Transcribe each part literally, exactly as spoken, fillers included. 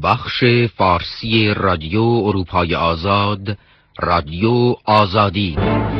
بخش فارسی رادیو اروپای آزاد، رادیو آزادی.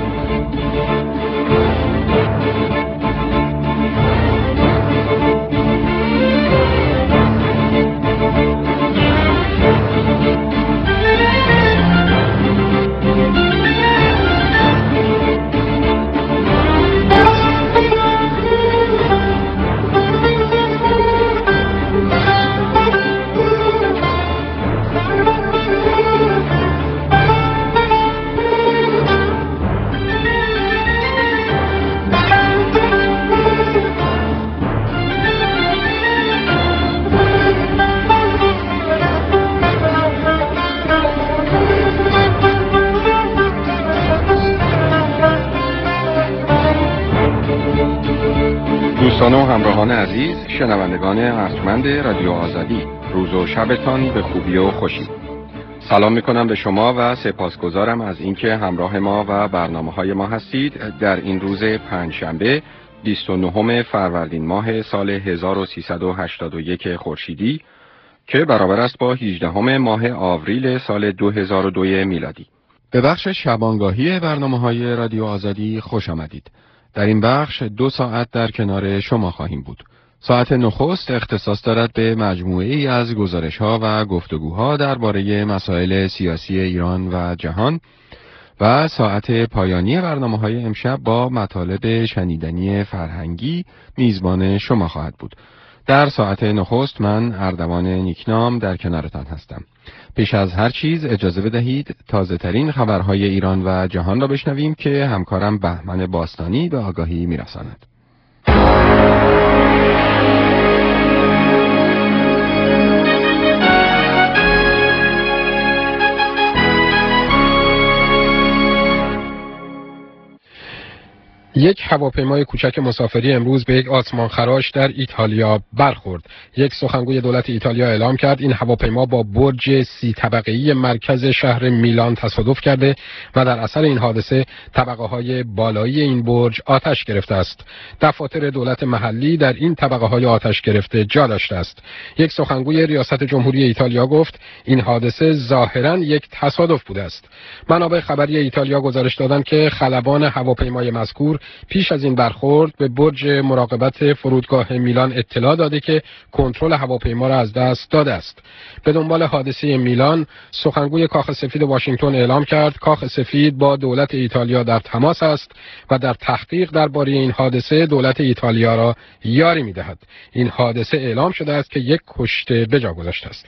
دوستان و همراهان عزیز، شنوندگان ارجمند رادیو آزادی، روز و شبتان به خوبی و خوشی. سلام میکنم به شما و سپاسگزارم از اینکه همراه ما و برنامه‌های ما هستید در این روز پنجشنبه بیست و نهم فروردین ماه سال هزار و سیصد و هشتاد و یک خورشیدی که برابر است با هجدهم ماه آوریل سال دو هزار و دو میلادی. به بخش شبانگاهی برنامه‌های رادیو آزادی خوش آمدید. در این بخش دو ساعت در کنار شما خواهیم بود. ساعت نخست اختصاص دارد به مجموعه‌ای از گزارش‌ها و گفتگوها درباره مسائل سیاسی ایران و جهان و ساعت پایانی برنامه‌های امشب با مطالب شنیدنی فرهنگی میزبان شما خواهد بود. در ساعت نخست من اردوان نیکنام در کنارتان هستم. پیش از هر چیز اجازه بدهید تازه ترین خبرهای ایران و جهان را بشنویم که همکارم بهمن باستانی به آگاهی میرساند. یک هواپیمای کوچک مسافری امروز به یک آسمان خراش در ایتالیا برخورد. یک سخنگوی دولت ایتالیا اعلام کرد این هواپیما با برج سی طبقه‌ای مرکز شهر میلان تصادف کرده و در اثر این حادثه طبقه‌های بالایی این برج آتش گرفته است. دفاتر دولت محلی در این طبقه‌های آتش گرفته جا داشته است. یک سخنگوی ریاست جمهوری ایتالیا گفت این حادثه ظاهراً یک تصادف بوده است. منابع خبری ایتالیا گزارش دادند که خلبان هواپیمای مذکور پیش از این برخورد به برج مراقبت فرودگاه میلان اطلاع داده که کنترل هواپیما را از دست داده است. به دنبال حادثه میلان، سخنگوی کاخ سفید واشنگتن اعلام کرد کاخ سفید با دولت ایتالیا در تماس است و در تحقیق درباره این حادثه دولت ایتالیا را یاری می‌دهد. این حادثه اعلام شده است که یک کشته به جا گذاشته است.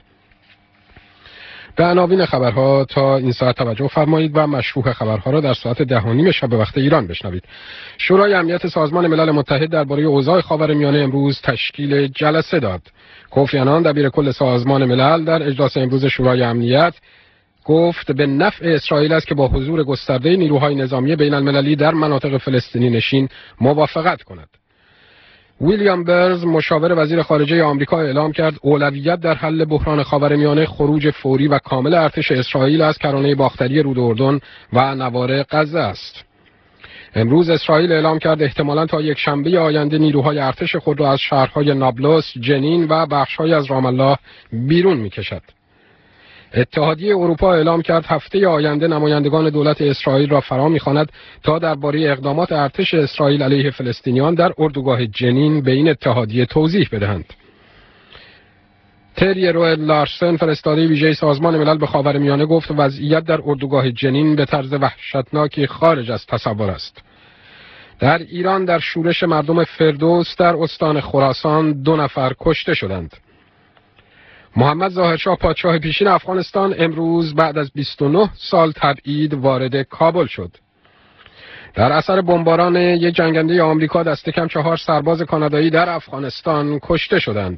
به عناوین خبرها تا این ساعت توجه فرمایید و مشروح خبرها را در ساعت ده و نیم شب به وقت ایران بشنوید. شورای امنیت سازمان ملل متحد درباره اوضاع خاورمیانه امروز تشکیل جلسه داد. کوفی عنان دبیر کل سازمان ملل در اجلاس امروز شورای امنیت گفت به نفع اسرائیل است که با حضور گسترده نیروهای نظامی بین المللی در مناطق فلسطینی نشین موافقت کند. ویلیام برز مشاور وزیر خارجه آمریکا اعلام کرد اولویت در حل بحران خاورمیانه خروج فوری و کامل ارتش اسرائیل از کرانه باختری رود اردن و نوار غزه است. امروز اسرائیل اعلام کرد احتمالاً تا یک شنبه آینده نیروهای ارتش خود را از شهرهای نابلس، جنین و بخش‌های از رام الله بیرون می‌کشد. اتحادیه اروپا اعلام کرد هفته آینده نمایندگان دولت اسرائیل را فرا می‌خواند تا درباره اقدامات ارتش اسرائیل علیه فلسطینیان در اردوگاه جنین به این اتحادیه توضیح بدهند. تری روئل لارسن فرستاده ویژه سازمان ملل به خاورمیانه گفت وضعیت در اردوگاه جنین به طرز وحشتناکی خارج از تصور است. در ایران در شورش مردم فردوس در استان خراسان دو نفر کشته شدند. محمد ظاهرشاه پادشاه پیشین افغانستان امروز بعد از بیست و نه سال تبعید وارد کابل شد. در اثر بمباران یک جنگنده آمریکا دست کم چهار سرباز کانادایی در افغانستان کشته شدند.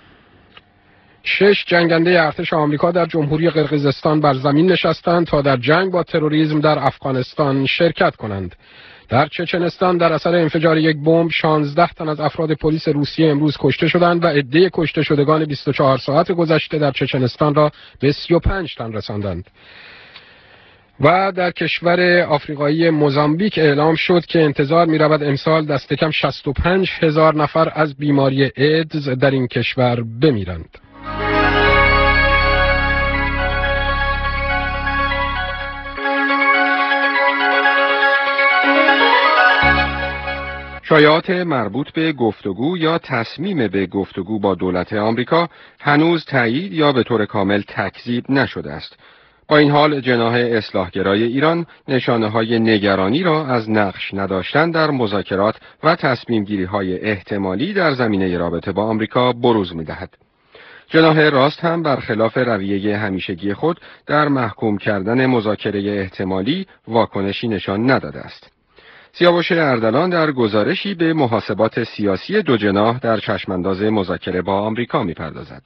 شش جنگنده ارتش آمریکا در جمهوری قرقیزستان بر زمین نشستند تا در جنگ با تروریسم در افغانستان شرکت کنند. در چچنستان در اثر انفجار یک بمب شانزده تن از افراد پلیس روسیه امروز کشته شدند و عده کشته شدگان بیست و چهار ساعت گذشته در چچنستان را به سی و پنج تن رساندند. و در کشور آفریقایی موزامبیک اعلام شد که انتظار می رود امسال دست کم شصت و پنج هزار نفر از بیماری ایدز در این کشور بمیرند. شایعات مربوط به گفتگو یا تصمیم به گفتگو با دولت آمریکا هنوز تایید یا به طور کامل تکذیب نشده است. با این حال جناح اصلاحگرای ایران نشانه‌های نگرانی را از نقش نداشتن در مذاکرات و تصمیم‌گیری‌های احتمالی در زمینه رابطه با آمریکا بروز می‌دهد. جناح راست هم برخلاف رویه همیشگی خود در محکوم کردن مذاکره احتمالی واکنشی نشان نداده است. سیاوش اردلان در گزارشی به محاسبات سیاسی دو جناح در چشمانداز مذاکره با آمریکا می‌پردازد.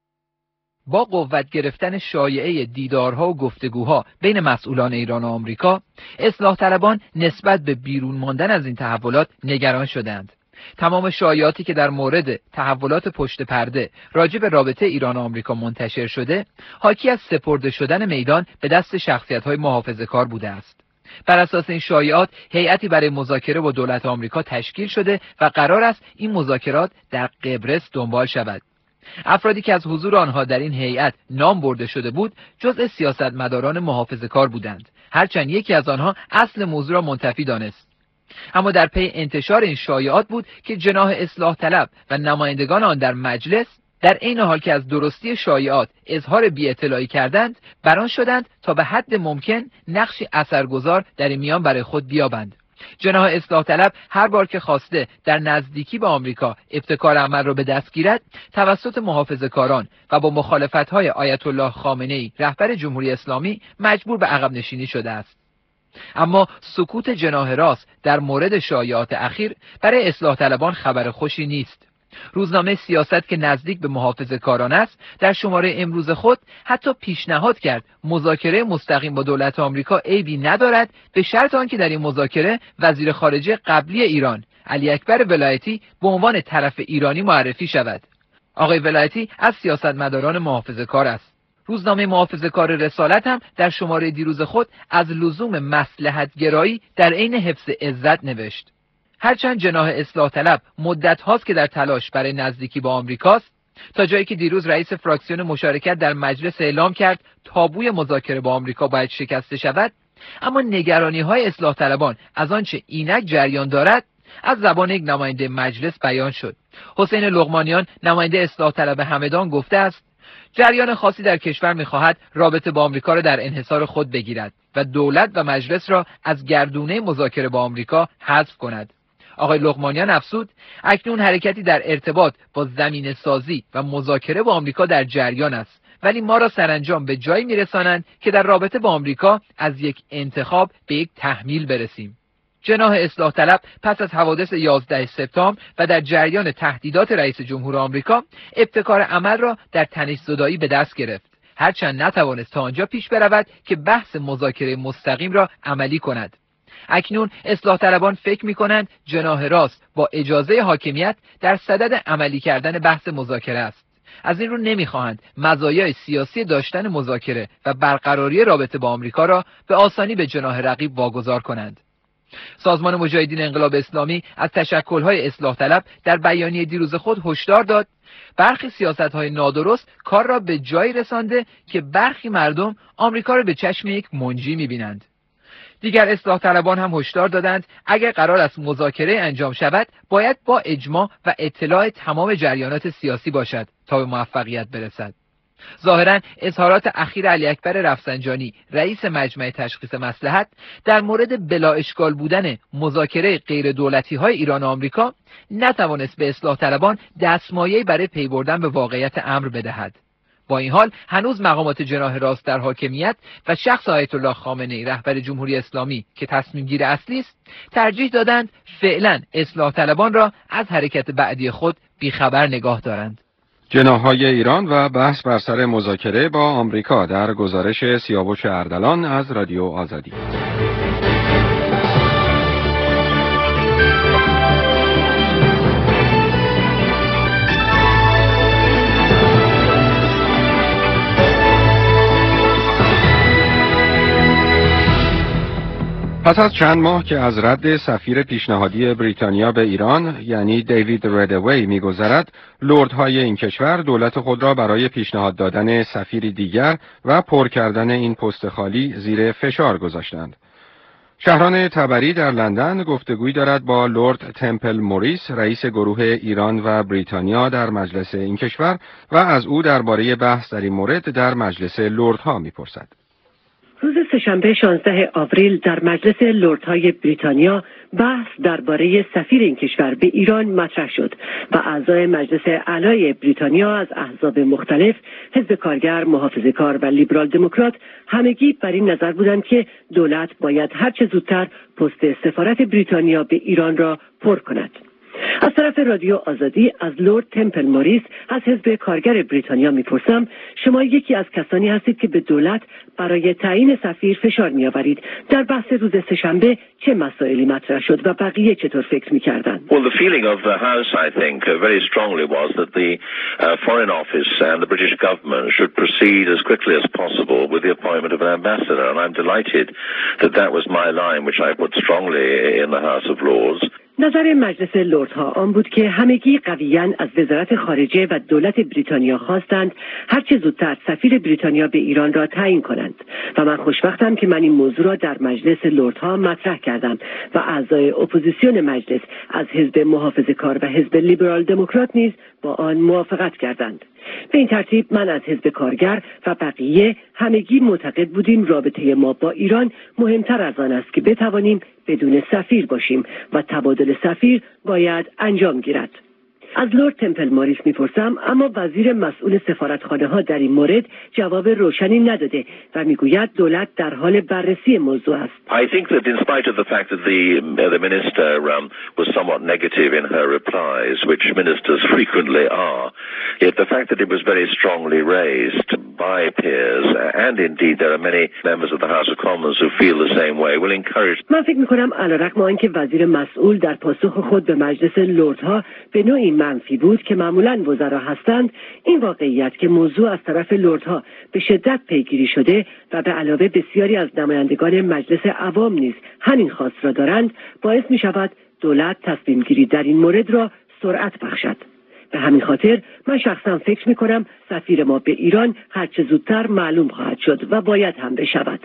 با قوت گرفتن شایعه دیدارها و گفتگوها بین مسئولان ایران و آمریکا، اصلاح طلبان نسبت به بیرون ماندن از این تحولات نگران شدند. تمام شایعاتی که در مورد تحولات پشت پرده راجع به رابطه ایران و آمریکا منتشر شده، حاکی از سپرده شدن میدان به دست شخصیت‌های محافظه‌کار بوده است. بر اساس این شایعات، هیئتی برای مذاکره با دولت آمریکا تشکیل شده و قرار است این مذاکرات در قبرس دنبال شود. افرادی که از حضور آنها در این هیئت نام برده شده بود، جزء سیاستمداران محافظه‌کار بودند، هرچند یکی از آنها اصل موضوع را منتفی دانست. اما در پی انتشار این شایعات بود که جناح اصلاح طلب و نمایندگان آن در مجلس، در عین حال که از درستی شایعات اظهار بی‌اطلاعی کردند، بران شدند تا به حد ممکن نقشی اثرگذار در این میان برای خود بیابند. جناح اصلاح طلب هر بار که خواسته در نزدیکی به آمریکا ابتکار عمل را به دست گیرد، توسط محافظه‌کاران و با مخالفت‌های آیت الله خامنه‌ای رهبر جمهوری اسلامی مجبور به عقب نشینی شده است. اما سکوت جناح راست در مورد شایعات اخیر برای اصلاح طلبان خبر خوشی نیست. روزنامه سیاست که نزدیک به محافظه‌کاران است، در شماره امروز خود حتی پیشنهاد کرد مذاکره مستقیم با دولت آمریکا عیبی ندارد، به شرط آنکه در این مذاکره وزیر خارجه قبلی ایران علی اکبر ولایتی به عنوان طرف ایرانی معرفی شود. آقای ولایتی از سیاستمداران محافظه‌کار است. روزنامه محافظه‌کار رسالت هم در شماره دیروز خود از لزوم مصلحت گرایی در عین حفظ عزت نوشت. هرچند جناح اصلاح طلب مدت هاست که در تلاش برای نزدیکی با آمریکاست، تا جایی که دیروز رئیس فراکسیون مشارکت در مجلس اعلام کرد تابوی مذاکره با آمریکا باید شکسته شود، اما نگرانی های اصلاح طلبان از آنچه اینک جریان دارد از زبان یک نماینده مجلس بیان شد. حسین لقمانیان نماینده اصلاح طلب همدان گفته است جریان خاصی در کشور می‌خواهد رابطه با آمریکا را در انحصار خود بگیرد و دولت و مجلس را از گردونه مذاکره با آمریکا حذف کند. آقای لقمانیان افزود اکنون حرکتی در ارتباط با زمینه سازی و مذاکره با آمریکا در جریان است، ولی ما را سرانجام به جایی میرسانند که در رابطه با آمریکا از یک انتخاب به یک تحمیل برسیم. جناح اصلاح طلب پس از حوادث یازده سپتامبر و در جریان تهدیدات رئیس جمهور آمریکا، ابتکار عمل را در تنش‌زدایی به دست گرفت، هرچند نتوانست تا آنجا پیش برود که بحث مذاکره مستقیم را عملی کند. اکنون اصلاح طلبان فکر می‌کنند جناح راست با اجازه حاکمیت در صدد عملی کردن بحث مذاکره است. از این رو نمی‌خواهند مزایای سیاسی داشتن مذاکره و برقراری رابطه با آمریکا را به آسانی به جناح رقیب واگذار کنند. سازمان مجاهدین انقلاب اسلامی از تشکل‌های اصلاح طلب در بیانیه دیروز خود هشدار داد برخی سیاست‌های نادرست کار را به جایی رسانده که برخی مردم آمریکا را به چشم یک منجی می‌بینند. دیگر اصلاح طلبان هم هشدار دادند اگر قرار است مذاکره انجام شود، باید با اجماع و اطلاع تمام جریانات سیاسی باشد تا به موفقیت برسد. ظاهراً اظهارات اخیر علی اکبر رفسنجانی رئیس مجمع تشخیص مصلحت در مورد بلا اشکال بودن مذاکره غیر دولتی های ایران و آمریکا نتوانست به اصلاح طلبان دستمایه‌ای برای پی بردن به واقعیت امر بدهد. با این حال هنوز مقامات جناح راست در حاکمیت و شخص آیت الله خامنه‌ای رهبر جمهوری اسلامی که تصمیم گیر اصلی است، ترجیح دادند فعلا اصلاح طلبان را از حرکت بعدی خود بیخبر نگاه دارند. جناح‌های ایران و بحث بر سر مذاکره با آمریکا در گزارش سیاوش اردلان از رادیو آزادی. پس از چند ماه که از رد سفیر پیشنهادی بریتانیا به ایران یعنی دیوید ردوی می‌گذرد، لردهای این کشور دولت خود را برای پیشنهاد دادن سفیری دیگر و پر کردن این پست خالی زیر فشار گذاشتند. شهران تبری در لندن گفتگویی دارد با لورد تمپل موریس، رئیس گروه ایران و بریتانیا در مجلس این کشور و از او درباره بحث در این مورد در مجلس لردها می‌پرسد. روز سه‌شنبه شانزده آوریل در مجلس لردهای بریتانیا بحث درباره سفیر این کشور به ایران مطرح شد و اعضای مجلس اعلای بریتانیا از احزاب مختلف، حزب کارگر، محافظه‌کار و لیبرال دموکرات همگی بر این نظر بودند که دولت باید هرچه زودتر پست سفارت بریتانیا به ایران را پر کند. از طرف رادیو آزادی از لورد تمپل موریس از حزب کارگر بریتانیا میپرسم، شما یکی از کسانی هستید که به دولت برای تعیین سفیر فشار میآورید. در بحث روز سه‌شنبه چه مسائلی مطرح شد و بقیه چطور فکر میکردند؟ Well, the feeling of the House, I think, uh, very strongly was that the uh, Foreign Office and the British government should proceed as quickly as possible with the appointment of an ambassador, and I'm delighted that that was my line, which I put strongly in the House of Lords. نظر مجلس لردها آن بود که همگی قویاً از وزارت خارجه و دولت بریتانیا خواستند هرچه زودتر سفیر بریتانیا به ایران را تعیین کنند و من خوشبختم که من این موضوع را در مجلس لردها مطرح کردم و اعضای اپوزیسیون مجلس از حزب محافظه‌کار و حزب لیبرال دموکرات نیز با آن موافقت کردند. به این ترتیب من از حزب کارگر و بقیه همگی معتقد بودیم رابطه ما با ایران مهمتر از آن است که بتوانیم بدون سفیر باشیم و تبادل سفیر باید انجام گیرد. از لورد تمپل موریس میپرسم، اما وزیر مسئول سفارتخانه ها در این مورد جواب روشنی نداده و میگوید دولت در حال بررسی موضوع است. I think that in spite of the fact that the uh, the minister um, was somewhat negative in her replies, which ministers frequently are, yet the fact that it was very strongly raised by peers, and indeed there are many members of the House of Commons who feel the same way, will encourage. من فکر میکنم علیرغم آنکه وزیر مسئول در پاسخ خود به مجلس لردها به نوعی منفی بود که معمولاً وزرا هستند، این واقعیت که موضوع از طرف لردها به شدت پیگیری شده و به علاوه بسیاری از نمایندگان مجلس عوام نیز همین خواست را دارند، باعث می شود دولت تصمیم گیری در این مورد را سرعت بخشد. به همین خاطر من شخصا فکر می کنم سفیر ما به ایران هرچه زودتر معلوم خواهد شد و باید هم بشود.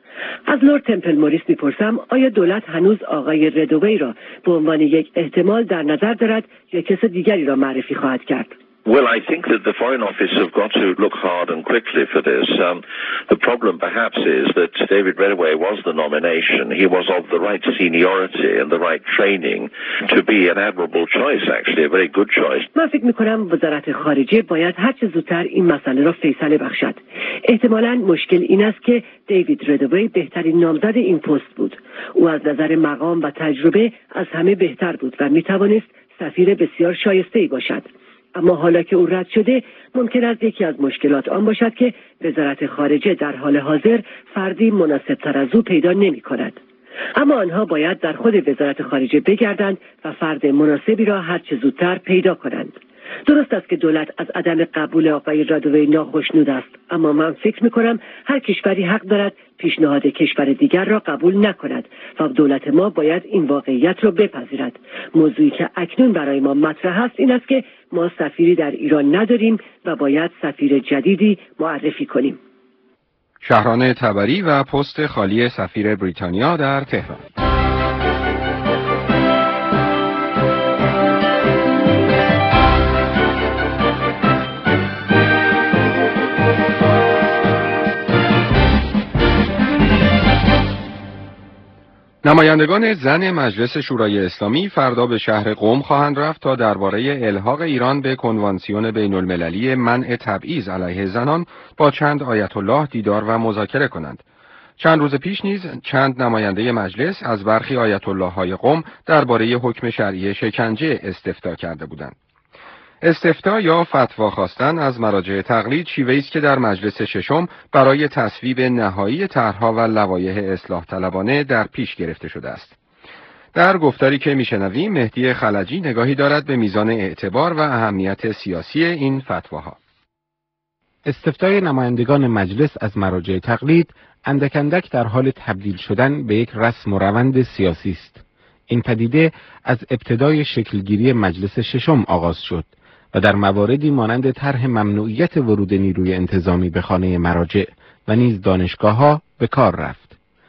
از لورد تمپل موریس میپرسم، آیا دولت هنوز آقای ردوی را به عنوان یک احتمال در نظر دارد یا کس دیگری را معرفی خواهد کرد؟ Well, I think that the Foreign Office have got to look hard and quickly for this. Um, the problem perhaps is that David Reddaway was the nomination. He was of the right seniority and the right training to be an admirable choice, actually, a very good choice. من فکر میکنم وزارت خارجه باید هر چه زودتر این مسئله را فیصله بخشد. احتمالاً مشکل این است که دیوید ردوی بهترین نامزد این پست بود. او از نظر مقام و تجربه از همه بهتر بود و میتوانست سفیر بسیار شایسته‌ای باشد. اما حالا که او رد شده، ممکن است یکی از مشکلات آن باشد که وزارت خارجه در حال حاضر فردی مناسب‌تر از او پیدا نمی‌کند. اما آنها باید در خود وزارت خارجه بگردند و فرد مناسبی را هر چه زودتر پیدا کنند. درست است که دولت از عدم قبول آقای رادوی ناخشنود است، اما من فکر می‌کنم هر کشوری حق دارد پیشنهاد کشور دیگر را قبول نکند و دولت ما باید این واقعیت را بپذیرد. موضوعی که اکنون برای ما مطرح است این است که ما سفیری در ایران نداریم و باید سفیر جدیدی معرفی کنیم. شهران تبری و پست خالی سفیر بریتانیا در تهران. نمایندگان زن مجلس شورای اسلامی فردا به شهر قم خواهند رفت تا درباره الحاق ایران به کنوانسیون بین المللی منع تبعیض علیه زنان با چند آیت الله دیدار و مذاکره کنند. چند روز پیش نیز چند نماینده مجلس از برخی آیت الله های قم درباره حکم شرعی شکنجه استفتا کرده بودند. استفتا یا فتوا خواستن از مراجع تقلید شیوه‌ای است که در مجلس ششم برای تصویب نهایی طرح‌ها و لوایح اصلاح طلبانه در پیش گرفته شده است. در گفتاری که میشنویم مهدی خلجی نگاهی دارد به میزان اعتبار و اهمیت سیاسی این فتواها. استفتای نمایندگان مجلس از مراجع تقلید اندک اندک در حال تبدیل شدن به یک رسم و روند سیاسی است. این پدیده از ابتدای شکلگیری مجلس ششم آغاز شد و در مواردی مانند طرح ممنوعیت ورود نیروی انتظامی به خانه مراجع و نیز دانشگاه‌ها به کار رفت.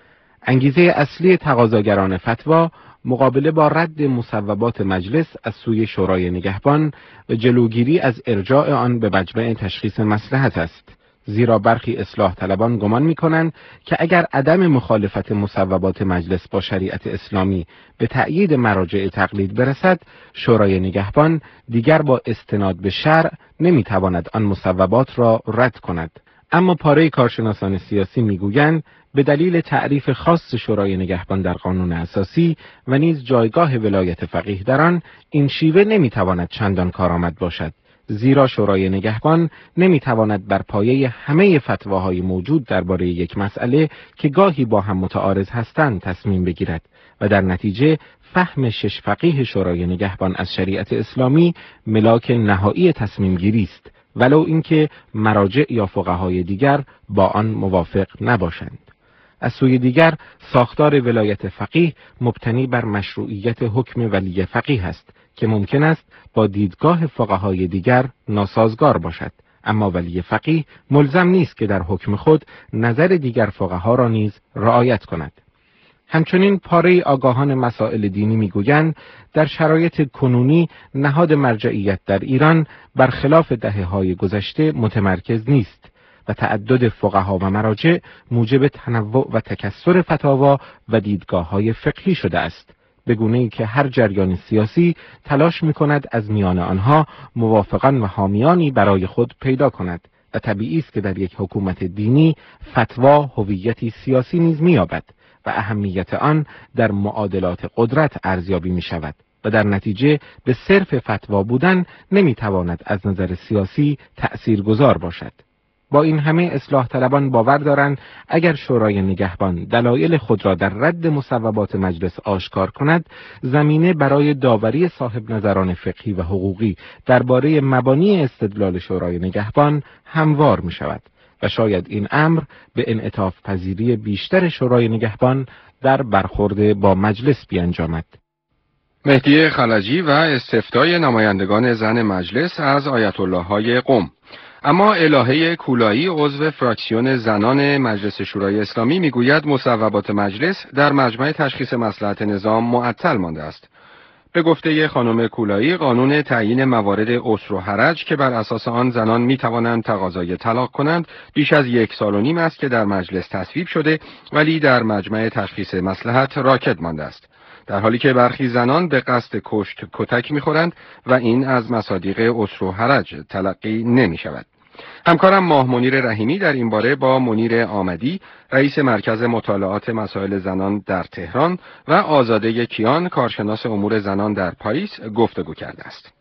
انگیزه اصلی تقاضاگران فتوا مقابله با رد مصوبات مجلس از سوی شورای نگهبان و جلوگیری از ارجاع آن به مجمع تشخیص مصلحت است، زیرا برخی اصلاح طلبان گمان می‌کنند که اگر عدم مخالفت مصوبات مجلس با شریعت اسلامی به تأیید مراجع تقلید برسد، شورای نگهبان دیگر با استناد به شرع نمی‌تواند آن مصوبات را رد کند. اما پاره کارشناسان سیاسی می‌گویند به دلیل تعریف خاص شورای نگهبان در قانون اساسی و نیز جایگاه ولایت فقیه در آن، این شیوه نمی‌تواند چندان کارآمد باشد، زیرا شورای نگهبان نمی‌تواند بر پایه همه فتواهای موجود درباره یک مسئله که گاهی با هم متعارض هستند تصمیم بگیرد و در نتیجه فهم شش فقیه شورای نگهبان از شریعت اسلامی ملاک نهایی تصمیم گیری است، ولو اینکه مراجع یا فقهای دیگر با آن موافق نباشند. از سوی دیگر ساختار ولایت فقیه مبتنی بر مشروعیت حکم ولی فقیه است که ممکن است با دیدگاه فقهای دیگر ناسازگار باشد، اما ولی فقیه ملزم نیست که در حکم خود نظر دیگر فقها را نیز رعایت کند. همچنین پاره آگاهان مسائل دینی میگویند در شرایط کنونی نهاد مرجعیت در ایران برخلاف دهه‌های گذشته متمرکز نیست و تعدد فقها و مراجع موجب تنوع و تکثر فتاوا و دیدگاه‌های فقهی شده است، به گونه‌ای که هر جریان سیاسی تلاش می‌کند از میان آنها موافقان و حامیانی برای خود پیدا کند و طبیعی است که در یک حکومت دینی فتوا هویتی سیاسی نیز می‌یابد و اهمیت آن در معادلات قدرت ارزیابی می‌شود و در نتیجه به صرف فتوا بودن نمی‌تواند از نظر سیاسی تأثیرگذار باشد. با این همه اصلاح طلبان باور دارند اگر شورای نگهبان دلایل خود را در رد مصوبات مجلس آشکار کند، زمینه برای داوری صاحب نظران فقهی و حقوقی درباره مبانی استدلال شورای نگهبان هموار می شود و شاید این امر به انعطاف پذیری بیشتر شورای نگهبان در برخورد با مجلس بیانجامد. مهدی خلجی و استفتای نمایندگان زن مجلس از آیت الله های قم. اما الهه کولایی عضو فراکسیون زنان مجلس شورای اسلامی میگوید مصوبات مجلس در مجمع تشخیص مصلحت نظام معطل مانده است. به گفته خانم کولایی، قانون تعیین موارد عسر و حرج که بر اساس آن زنان می توانند تقاضای طلاق کنند بیش از یک سال و نیم است که در مجلس تصویب شده، ولی در مجمع تشخیص مصلحت راکد مانده است، در حالی که برخی زنان به قصد کشت کتک می‌خورند و این از مصادیق عسر و حرج تلقی نمی‌شود. همکارم ماه منیر رحیمی در این باره با منیر آمدی، رئیس مرکز مطالعات مسائل زنان در تهران، و آزاده کیان، کارشناس امور زنان در پاریس، گفتگو کرده است.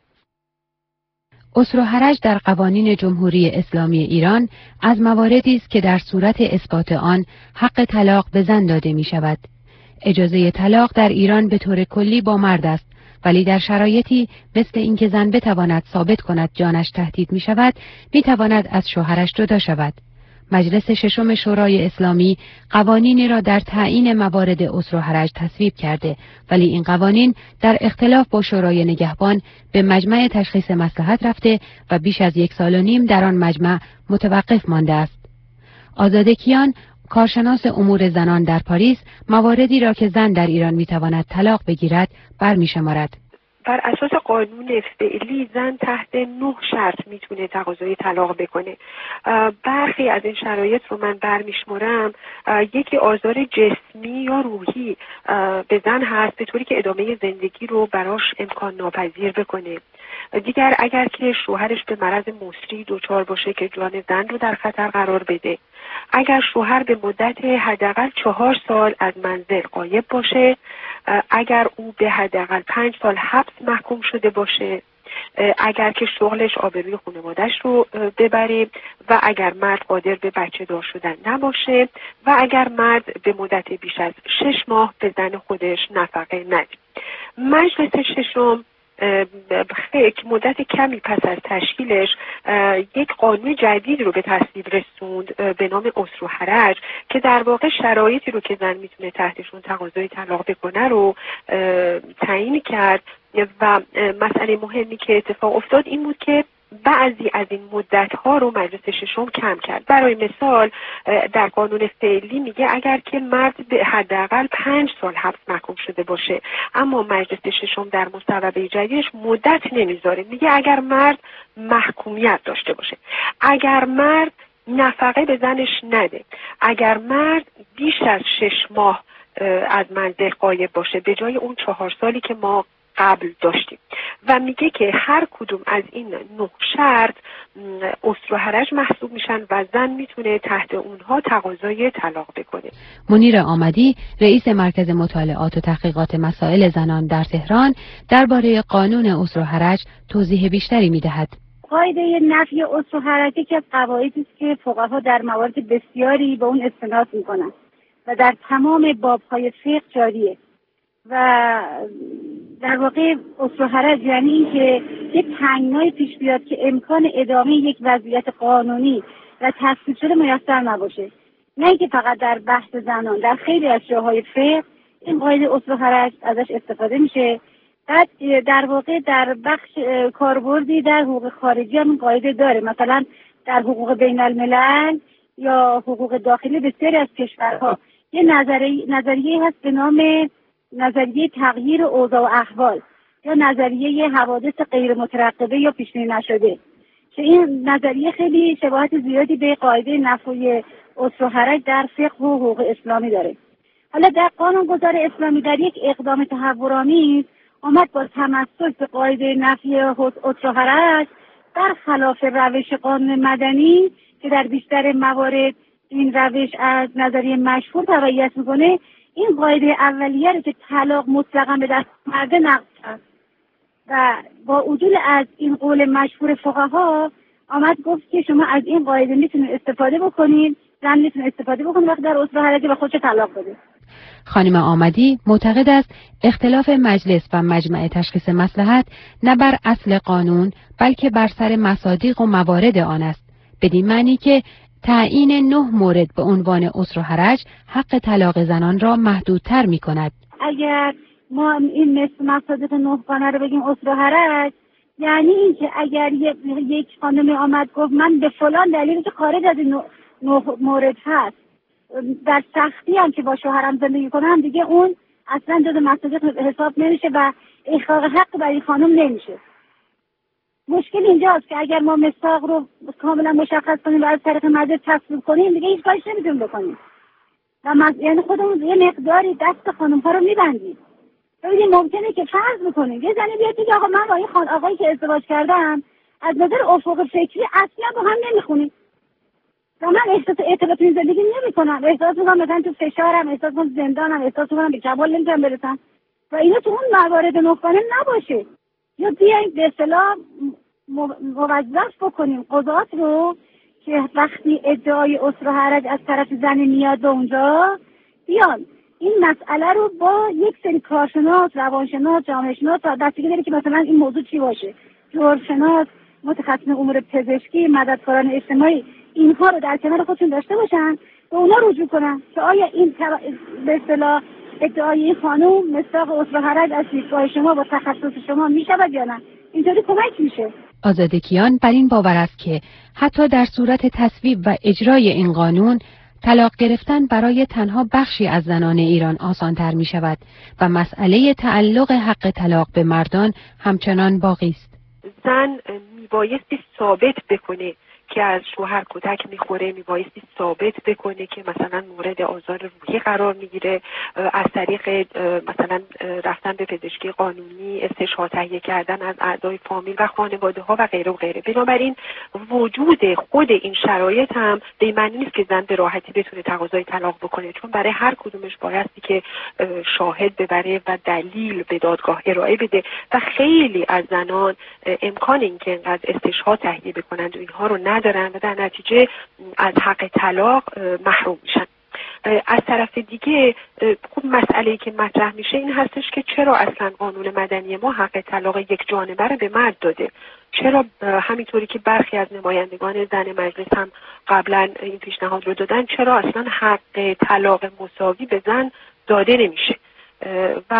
عسر و حرج در قوانین جمهوری اسلامی ایران از مواردی است که در صورت اثبات آن حق طلاق به زن داده می شود. اجازه طلاق در ایران به طور کلی با مرد است، ولی در شرایطی مثل اینکه زن بتواند ثابت کند جانش تهدید می شود، می تواند از شوهرش جدا شود. مجلس ششم شورای اسلامی قوانینی را در تعیین موارد عسر و حرج تصویب کرده، ولی این قوانین در اختلاف با شورای نگهبان به مجمع تشخیص مصلحت رفته و بیش از یک سال و نیم در آن مجمع متوقف مانده است. آزاده کیان، کارشناس امور زنان در پاریس، مواردی را که زن در ایران میتواند طلاق بگیرد برمی‌شمارد. بر اساس قانون فعلی زن تحت نه شرط میتونه تقاضای طلاق بکنه. برخی از این شرایط رو من برمیشمارم. یکی آزار جسمی یا روحی به زن هست به طوری که ادامه زندگی رو براش امکان ناپذیر بکنه. دیگر اگر که شوهرش به مرض مسری دچار باشه که جان زن رو در خطر قرار بده. اگر شوهر به مدت حداقل چهار سال از منزل غایب باشه، اگر او به حداقل پنج سال حبس محکوم شده باشه، اگر که شغلش آبروی خانواده‌اش رو ببره و اگر مرد قادر به بچه دار شدن نباشه و اگر مرد به مدت بیش از شش ماه به زن خودش نفقه نده. مجلس ششم خیلی مدت کمی پس از تشکیلش یک قانون جدید رو به تصویب رسوند به نام عسر و حرج که در واقع شرایطی رو که زن میتونه تحتشون تقاضای طلاق بکنه رو تعیین کرد و مسئله مهمی که اتفاق افتاد این بود که بعضی از این مدت‌ها رو مجلس ششم کم کرد. برای مثال در قانون فعلی میگه اگر که مرد به حداقل پنج سال حبس محکوم شده باشه، اما مجلس ششم در مصوبه جدیدش مدت نمیذاره، میگه اگر مرد محکومیت داشته باشه، اگر مرد نفقه به زنش نده، اگر مرد بیش از شش ماه از منزل غایب باشه به جای اون چهار سالی که ما قبل داشتیم. و میگه که هر کدوم از این نه شرط اسر و حرج محسوب میشن و زن میتونه تحت اونها تقاضای طلاق بکنه. منیر آمدی، رئیس مرکز مطالعات و تحقیقات مسائل زنان در تهران، درباره قانون اسر و حرج توضیح بیشتری میدهد. قاعده نفی اسر و حرج یکی از قواعدی است که فقها در موارد بسیاری به اون استناد میکنند و در تمام باب‌های فقه جاریه و در واقع اسر و حرج یعنی این که یک تنگنای پیش بیاد که امکان ادامه یک وضعیت قانونی و تصویب شده میسر نباشه. نه اینکه فقط در بحث زنان، در خیلی از جاهای فقه این قاعده اسر و حرج ازش استفاده میشه. بعد در واقع در بخش کاربردی در حقوق خارجی هم قاعده داره، مثلا در حقوق بین الملل یا حقوق داخلی بسیاری از کشورها یه نظریه نظریه هست به نام نظریه تغییر اوضاع و احوال یا نظریه حوادث غیر مترقبه یا پیش بینی نشده که این نظریه خیلی شباهت زیادی به قاعده نفی اسر و حرج در فقه و حقوق اسلامی داره. حالا در قانونگذار اسلامی در یک اقدام تحورآمیز آمد با تمسک به قاعده نفی اسر و حرج در خلاف روش قانون مدنی که در بیشتر موارد این روش از نظریه مشهور تبعیت میکنه، این قاعده اولیه رو که طلاق مطلقاً به دست مرده نقض کرد و با عدول از این قول مشهور فقها آمد گفت که شما از این قاعده میتونید استفاده بکنید، زن میتونه استفاده بکنه وقتی در اسر و حرج به خودش طلاق بده. خانم آمدی معتقد است اختلاف مجلس و مجمع تشخیص مصلحت نه بر اصل قانون بلکه بر سر مصادیق و موارد آن است، بدین معنی که تعیین نه مورد به عنوان اسر و حرج حق طلاق زنان را محدودتر می کند. اگر ما این مثل مصادیق نهگانه رو بگیم اسر و حرج، یعنی این که اگر یک خانم آمد گفت من به فلان دلیلی که خارج از این نه مورد هست در سختی هم که با شوهرم زندگی کنم، دیگه اون اصلا جز مصادیق حساب نمیشه و احقاق حق برای خانم نمیشه. مشکل اینجاست که اگر ما مصداق رو کاملا مشخص کنیم و از طریق مجلس تصویب کنیم دیگه هیچ کاریش نمیتونیم بکنیم و مز... یعنی خودمون یه مقداری دست خانم ها رو میبندیم. ببینید ممکنه که فرض بکنیم یه زنی بیاد بگه آقا من با این خان آقایی که ازدواج کردم از نظر افق فکری اصلا با هم نمیخونیم و من احساس اعتراض این زندگی نمیکنم، احساس میکنم مثلا تو فشارم، احساس میکنم زندانم، احساس میکنم به کمال نمیتونم برسم و اینا تو اون موارد نهگانه نباشه. یا بیایم به اصطلاح موظف بکنیم قضات رو که وقتی ادعای اسر و حرج از طرف زن میاد به اونجا بیان این مسئله رو با یک سری کارشناس، روانشناس، جامعه شناس بستگی داره که مثلا این موضوع چی باشه، جرمشناس، متخصصین امور پزشکی، مددکاران اجتماعی، اینها رو در کنار خودشون داشته باشن و اونا رجوع کنن که آیا این به اصطلاح ادعای این خانم مصداق اسر و حرج از دیدگاه شما با تخصص شما میشود یا نه؟ اینطوری کمک میشه. آزاده کیان بر این باور است که حتی در صورت تصویب و اجرای این قانون طلاق گرفتن برای تنها بخشی از زنان ایران آسان‌تر می شود و مسئله تعلق حق طلاق به مردان همچنان باقی است. زن میبایستی ثابت بکنه که از شوهر کتک میخوره، میبایستی ثابت بکنه که مثلا مورد آزار روحی قرار میگیره، از طریق مثلا رفتن به پزشکی قانونی، استشهاد تهیه کردن از اعضای فامیل و خانواده ها و غیره و غیره. بنابراین وجود خود این شرایط هم به معنی نیست که زن به راحتی بتونه تقاضای طلاق بکنه، چون برای هر کدومش بایستی که شاهد ببره و دلیل به دادگاه ارائه بده و خیلی از زنان امکان این که انقدر استشهاد تهیه بکنند و اینها رو ندارن و در نتیجه از حق طلاق محروم میشن. از طرف دیگه خوب مسئله‌ای که مطرح میشه این هستش که چرا اصلا قانون مدنی ما حق طلاق یک جانبه رو به مرد داده؟ چرا همینطوری که برخی از نمایندگان زن مجلس هم قبلا این پیشنهاد رو دادن، چرا اصلا حق طلاق مساوی به زن داده نمیشه؟ و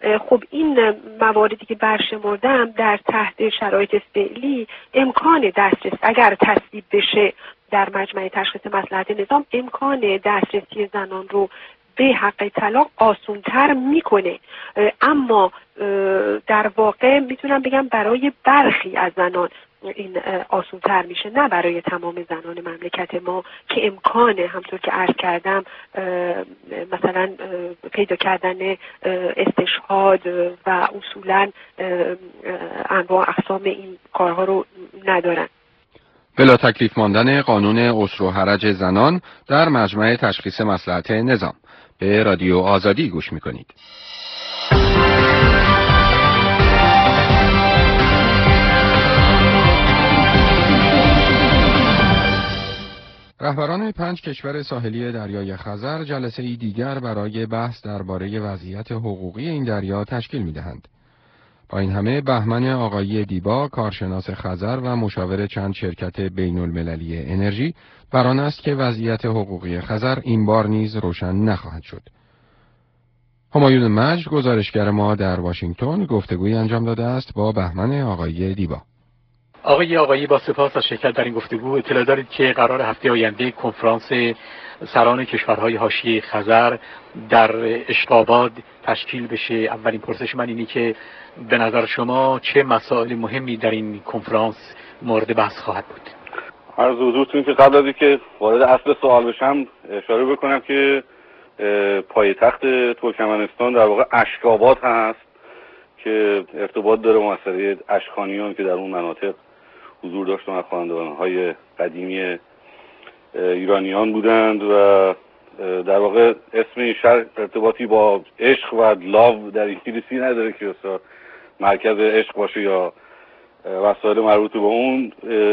خب این مواردی که برشمردم در تحت شرایط فعلی امکان دسترسی اگر تصویب بشه در مجمع تشخیص مصلحت نظام امکان دسترسی زنان رو به حق طلاق آسان‌تر میکنه، اما در واقع میتونم بگم برای برخی از زنان این آسان‌تر میشه، نه برای تمام زنان مملکت ما که امکان همطور که عرض کردم مثلا پیدا کردن استشهاد و اصولا انواع اقسام این کارها رو ندارن. بلا تکلیف ماندن قانون عسر و حرج زنان در مجمع تشخیص مصلحت نظام. به رادیو آزادی گوش میکنید. رهبران پنج کشور ساحلی دریای خزر جلسه ای دیگر برای بحث درباره وضعیت حقوقی این دریا تشکیل میدهند. با این همه بهمن آقایی دیبا، کارشناس خزر و مشاور چند شرکت بین المللی انرژی، بر آن است که وضعیت حقوقی خزر این بار نیز روشن نخواهد شد. همایون مجد، گزارشگر ما در واشنگتن، گفتگویی انجام داده است با بهمن آقایی دیبا. آقای آقایی، با سپاس از شرکت در این گفتگو. اطلاع دارید که قرار هفته آینده کنفرانس سران کشورهای حاشیه خزر در اشقاباد تشکیل بشه. اولین پرسش من اینه که به نظر شما چه مسائل مهمی در این کنفرانس مورد بحث خواهد بود؟ عرض حضورتون که قبل از اینکه وارد اصل سوال بشم اشاره بکنم که پایتخت ترکمنستان در واقع اشقاباد هست که ارتباط داره با مسئله اشکانیان که در اون مناطق حضور داشتن و خاندانهای قدیمی ایرانیان بودند و در واقع اسم این شهر ارتباطی با عشق و لاو در انگلیسی نداره که اصلا مرکز عشق باشه یا وسایل مربوط به اون.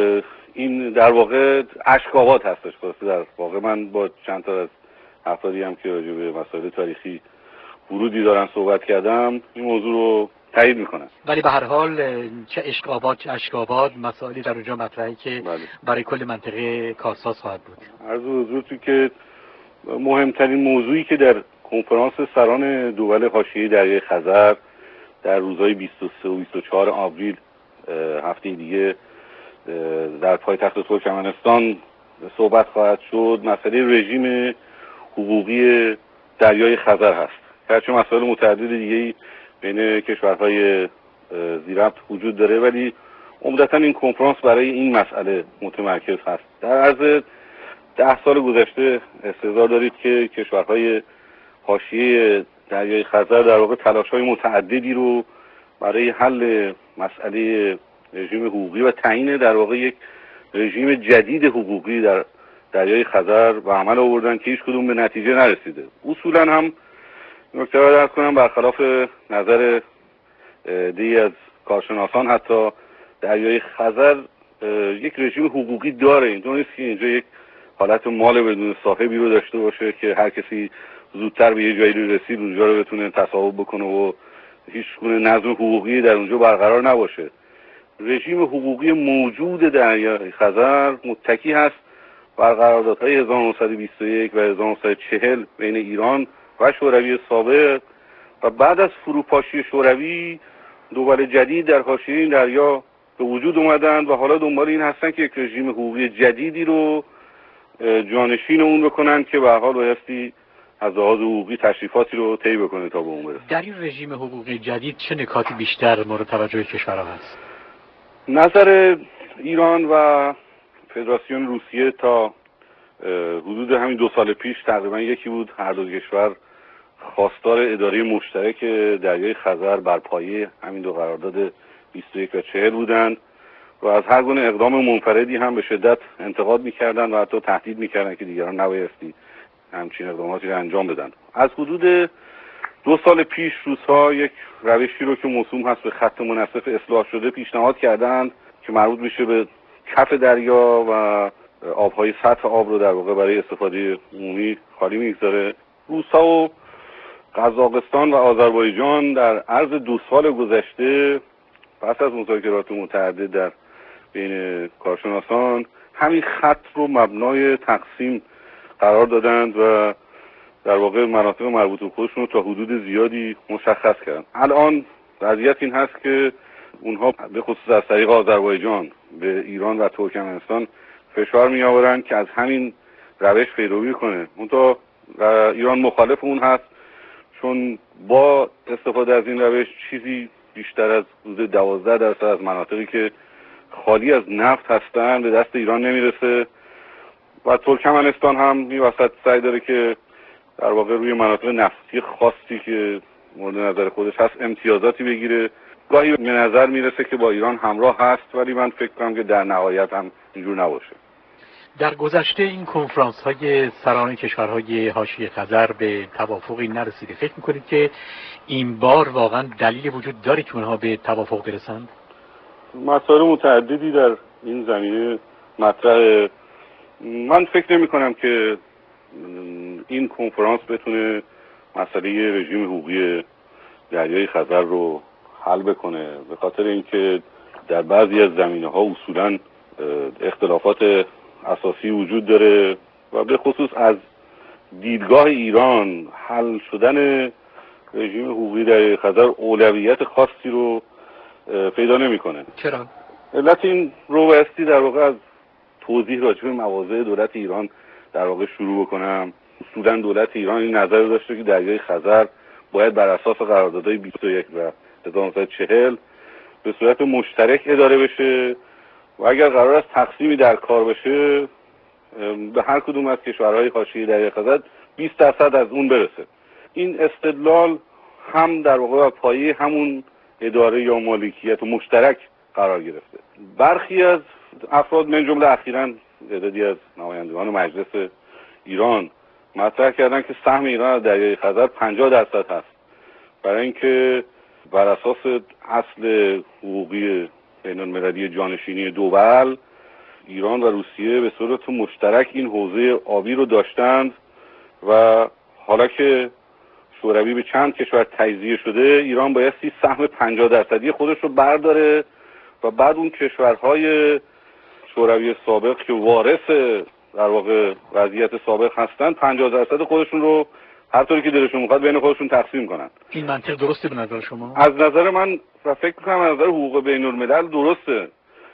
این در واقع اشقاباد هستش. در واقع من با چند تا از افرادی هم که راجع به مسائل تاریخی ورودی دارن صحبت کردم این موضوع رو تایید میکنن. ولی به هر حال چه اشقاباد چه اشقاباد مسائلی در اونجا مطرحه که بله. برای کل منطقه کارساز خواهد بود. عرض حضورتون که مهمترین موضوعی که در کنفرانس سران دول حاشیه دریای خزر در روزهای بیست و سه و بیست و چهار آوریل هفته دیگه در پایتخت ترکمنستان صحبت خواهد شد مسئله رژیم حقوقی دریای خزر هست. هرچه مسائل متعدد دیگه‌ای بین کشورهای زیربط وجود داره ولی عمدتاً این کنفرانس برای این مسئله متمرکز هست. در عرض ده سال گذشته استحضار دارید که کشورهای حاشیه دریای خزر در واقع تلاش‌های متعددی رو برای حل مسئله رژیم حقوقی و تعیین در واقع یک رژیم جدید حقوقی در دریای خزر به عمل آوردن که هیچ کدوم به نتیجه نرسیده. اصولاً هم نکته را درک کنم برخلاف نظر دی از کارشناسان حتی دریای خزر یک رژیم حقوقی داره. اینطور نیست که اینجا یک حالت مال بدون صاحبی رو داشته باشه که هر کسی زودتر به یه جایی رو رسید اونجا رو بتونه تصاحب بکنه و هیچ گونه نظم حقوقی در اونجا برقرار نباشه. رژیم حقوقی موجود دریای خزر متکی هست بر قراردادهای هزار و نهصد و بیست و یک و هزار و نهصد و چهل بین ایران و شوروی سابق و بعد از فروپاشی شوروی دول جدید در حاشیه این دریا به وجود اومدن و حالا دنبال این هستن که یک رژیم حقوقی جدیدی رو جانشین اون بکنن که به هر حال بایستی از لحاظ حقوقی تشریفاتی رو طی بکنه تا به اون برسه. در این رژیم حقوقی جدید چه نکاتی بیشتر مورد توجه کشورها هست؟ نظر ایران و فدراسیون روسیه تا حدود همین دو سال پیش تقریبا یکی بود. هر دو کشور خواستار اداره مشترک دریای خزر بر پایه همین دو قرارداد بیست و یک و چهل بودند و از هر گونه اقدام منفردی هم به شدت انتقاد می‌کردند و حتی تهدید می‌کردند که دیگران نبایستی همچین اقداماتی را انجام بدن. از حدود دو سال پیش روس‌ها یک روشی رو که موسوم هست به خط منصف اصلاح شده پیشنهاد کردند که مربوط میشه به کف دریا و آبهای سطح آب رو در واقع برای استفاده عمومی خالی میگذاره. روس‌ها و قزاقستان و آذربایجان در عرض دو سال گذشته پس از مذاکرات متعدد در بین کارشناسان همین خط رو مبنای تقسیم قرار دادند و در واقع مناطق مربوط به خودشون رو تا حدود زیادی مشخص کردن. الان وضعیت این هست که اونها به خصوص از طریق آذربایجان به ایران و ترکمنستان فشار می آورن که از همین روش پیروی کنه. اونتا ایران مخالف اون هست، چون با استفاده از این روش چیزی بیشتر از حدود دوازده درصد از مناطقی که خالی از نفت هستن به دست ایران نمیرسه و ترکمنستان هم این وسط سعی داره که در واقع روی مناطق نفتی خاصی که مورد نظر خودش هست امتیازاتی بگیره. گاهی به نظر میرسه که با ایران همراه هست، ولی من فکر کنم که در نهایت هم اینجور نباشه. در گذشته این کنفرانس های سران کشورهای حاشیه خزر به توافقی نرسیده. فکر میکنید که این بار واقعا دلیل وجود داره که اونها به توافق برسند؟ مسائل متعددی در این زمینه مطرحه. من فکر نمی کنم که این کنفرانس بتونه مسئله رژیم حقوقی دریای خزر رو حل بکنه، به خاطر اینکه در بعضی از زمینه‌ها اصولاً اختلافات اساسی وجود داره و به خصوص از دیدگاه ایران حل شدن رژیم حقوقی دریای خزر اولویت خاصی رو پیدا نمی‌کنه. چرا؟ علت این رو بایستی در واقع از توضیح راجع به مواضع دولت ایران در واقع شروع بکنم. اصولاً دولت ایران این نظر داشته که دریای خزر باید بر اساس قراردادهای بیست و یک و هزار و نهصد و چهل به صورت مشترک اداره بشه و اگر قرار است تقسیمی در کار بشه به هر کدوم از کشورهای حاشیه دریای خزر بیست درصد از اون برسه. این استدلال هم در واقع پایه همون اداره یا مالکیت مشترک قرار گرفته. برخی از افراد من جمله اخیراً تعدادی از نمایندگان مجلس ایران مطرح کردن که سهم ایران از دریای خزر پنجاه درصد هست، برای اینکه بر اساس اصل حقوقی بین‌المللی جانشینی دول ایران و روسیه به صورت مشترک این حوزه آبی رو داشتند و حالا که شوروی به چند کشور تجزیه شده ایران بایستی سهم پنجاه درصدی خودش رو برداره و بعد اون کشورهای شوروی سابق که وارث در واقع وضعیت سابق هستن پنجاه درصد خودشون رو هر طوری که دلشون میخواد بین خودشون تقسیم کنن. این منطق درسته به نظر شما؟ از نظر من و فکر میکنم از نظر حقوق بین الملل درسته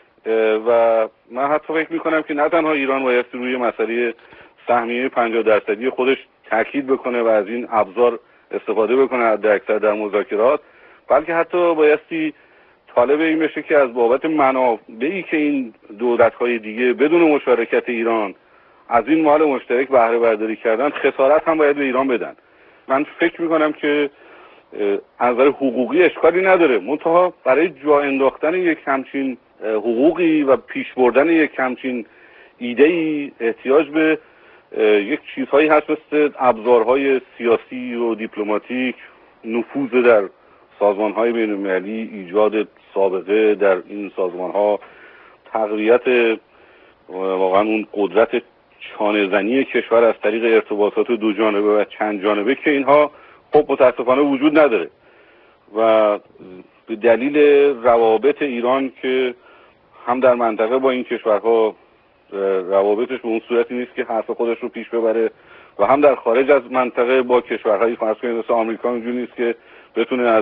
و من حتی فکر میکنم که نه تنها ایران باید روی مسئله سهمیه پنجاه درصدی خودش تاکید بکنه و از این ابزار استفاده بکنه در اکثر در مذاکرات، بلکه حتی بایستی طالب این بشه که از بابت منابعی که این دولت‌های دیگه بدون مشارکت ایران از این مال مشترک بهره برداری کردن خسارت هم باید به ایران بدن. من فکر میکنم که از نظر حقوقی اشکالی نداره، منتها برای جا انداختن یک همچین حقوقی و پیش بردن یک همچین ایده‌ای احتیاج به یک چیزهایی هست مثل ابزارهای سیاسی و دیپلماتیک، نفوذ در سازمان‌های بین‌المللی، ایجاد سابقه در این سازمان‌ها، تقویت واقعا اون قدرت چانه‌زنی کشور از طریق ارتباطات دو جانبه و چند جانبه که اینها خب متاسفانه وجود نداره و به دلیل روابط ایران که هم در منطقه با این کشورها روابطش به اون صورتی نیست که حرف خودش رو پیش ببره و هم در خارج از منطقه با کشورهای فرض کنید مثل آمریکا اینجوری نیست که بتونه از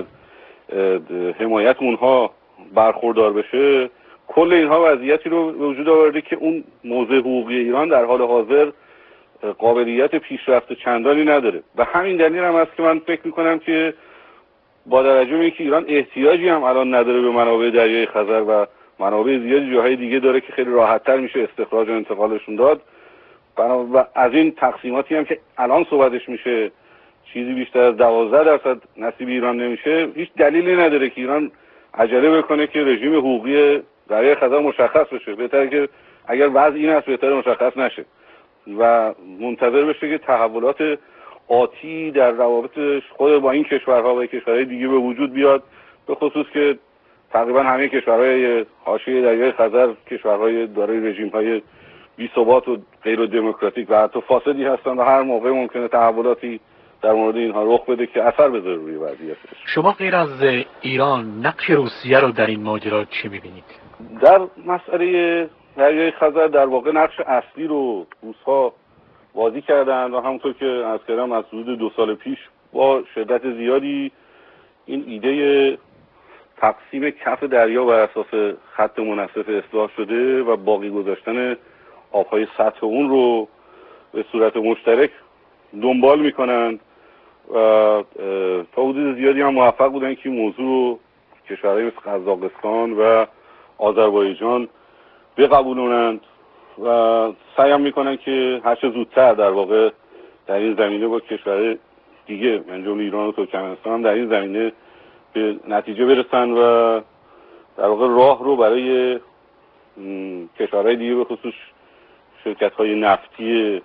حمایت اونها برخوردار بشه. کل اینها وضعیتی رو به وجود آورده که اون موضع حقوقی ایران در حال حاضر قابلیت پیشرفت چندانی نداره و همین دلیل هم هست که من فکر میکنم که با توجه به اینکه ایران احتیاجی هم الان نداره به منابع دریای خزر و منابع زیادی جاهای دیگه داره که خیلی راحت‌تر میشه استخراج و انتقالشون داد و از این تقسیماتی هم که الان صحبتش میشه چیزی بیشتر از دوازده درصد نصیب ایران نمیشه، هیچ دلیلی نداره که ایران عجله بکنه که رژیم حقوقی دریای خزر مشخص بشه. بهتره که اگر وضع این است بهتره مشخص نشه و منتظر بشه که تحولات آتی در روابط خود با این کشورها و کشورهای دیگه به وجود بیاد، به خصوص که تقریبا همه کشورهای حاشیه دریای خزر کشورهای دارای رژیم‌های بی‌ثبات و غیر دموکراتیک و حتی فاسدی هستن و هر موقع ممکنه تحولاتی در مورد اینها رخ بده که اثر بذاره روی وضعیت. شما غیر از ایران نقش روسیه رو در این ماجرا چی می‌بینید؟ در مسئله دریای خزر در واقع نقش اصلی رو روس‌ها بازی بازی کردن و همونطور که عرض کردم از حدود دو سال پیش با شدت زیادی این ایده تقسیم کف دریا بر اساس خط منصف اصلاح شده و باقی گذاشتن آبهای سطح اون رو به صورت مشترک دنبال میکنن و تا حدود زیادی هم موفق بودن که این موضوع رو کشورهای مثل قزاقستان و آذربایجان بقبولونند و سعی هم میکنن که هر چه زودتر در واقع در این زمینه با کشورهای دیگه من جمله ایران و ترکمنستان هم در این زمینه به نتیجه برسن و در واقع راه رو برای کشورهای دیگه به خصوص شرکت‌های نفتی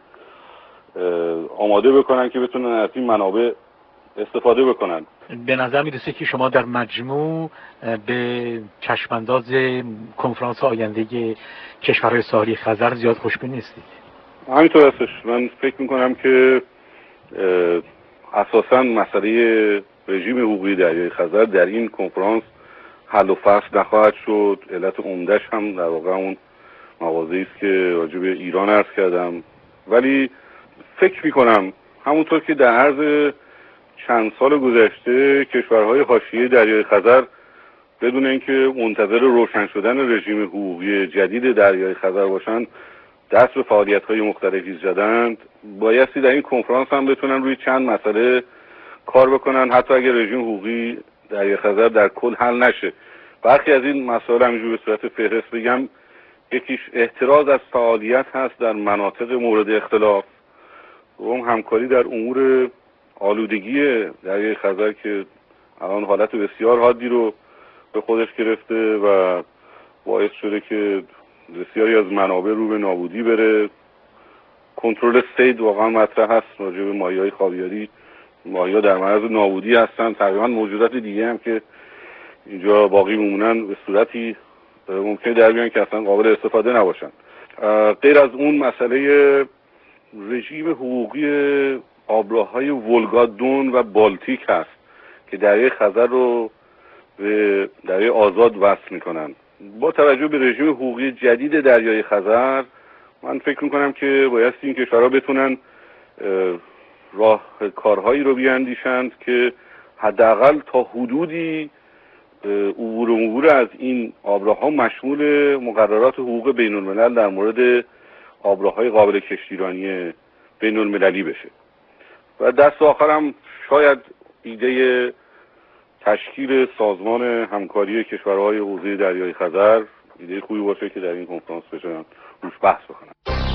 آماده بکنن که بتونن از این منابع استفاده بکنن. به نظر میرسه که شما در مجموع به چشمانداز کنفرانس آینده کشورهای ساحلی خزر زیاد خوشبین نیستید. همینطور هستش. من فکر میکنم که اساساً مسئله رژیم حقوقی دریای خزر در این کنفرانس حل و فصل نخواهد شد. علت عمده‌اش هم در واقع اون مواضعی است که راجع به ایران عرض کردم، ولی فکر میکنم همونطور که در عرض چند سال گذشته کشورهای حاشیه دریای خزر بدون اینکه منتظر روشن شدن رژیم حقوقی جدید دریای خزر باشند دست به فعالیت‌های مختلفی زدند، بایستی در این کنفرانس هم بتونن روی چند مسئله کار بکنن حتی اگر رژیم حقوقی دریای خزر در کل حل نشه. برخی از این مسائل همینجور به صورت فهرست بگم، یکیش احتراز از فعالیت هست در مناطق مورد اختلاف، دوم همکاری در امور آلودگی دریای خزر که الان حالت بسیار حادی رو به خودش گرفته و باعث شده که بسیاری از منابع رو به نابودی بره. کنترل صید واقعا مطرح هست راجع به ماهی‌های خاویاری، ماهی‌ها در معرض نابودی هستن. تقریبا موجودات دیگه هم که اینجا باقی میمونن به صورتی ممکنه در بیان که اصلا قابل استفاده نباشن. غیر از اون مسئله رژیم حقوقی آبراه‌های ولگا دون و بالتیک هست که دریای خزر رو به دریای آزاد وصل میکنن. با توجه به رژیم حقوقی جدید دریای خزر من فکر میکنم که باید این کشورها بتونن راه کارهایی رو بیاندیشند که حداقل تا حدودی عبور و عبور از این آبراها مشمول مقررات حقوق بین الملل در مورد آبراهای قابل کشتیرانی بین المللی بشه. و دست آخرم شاید ایده تشکیل سازمان همکاری کشورهای حوزه دریای خزر ایده خوبی باشه که در این کنفرانس بشن روش بحث بکنن.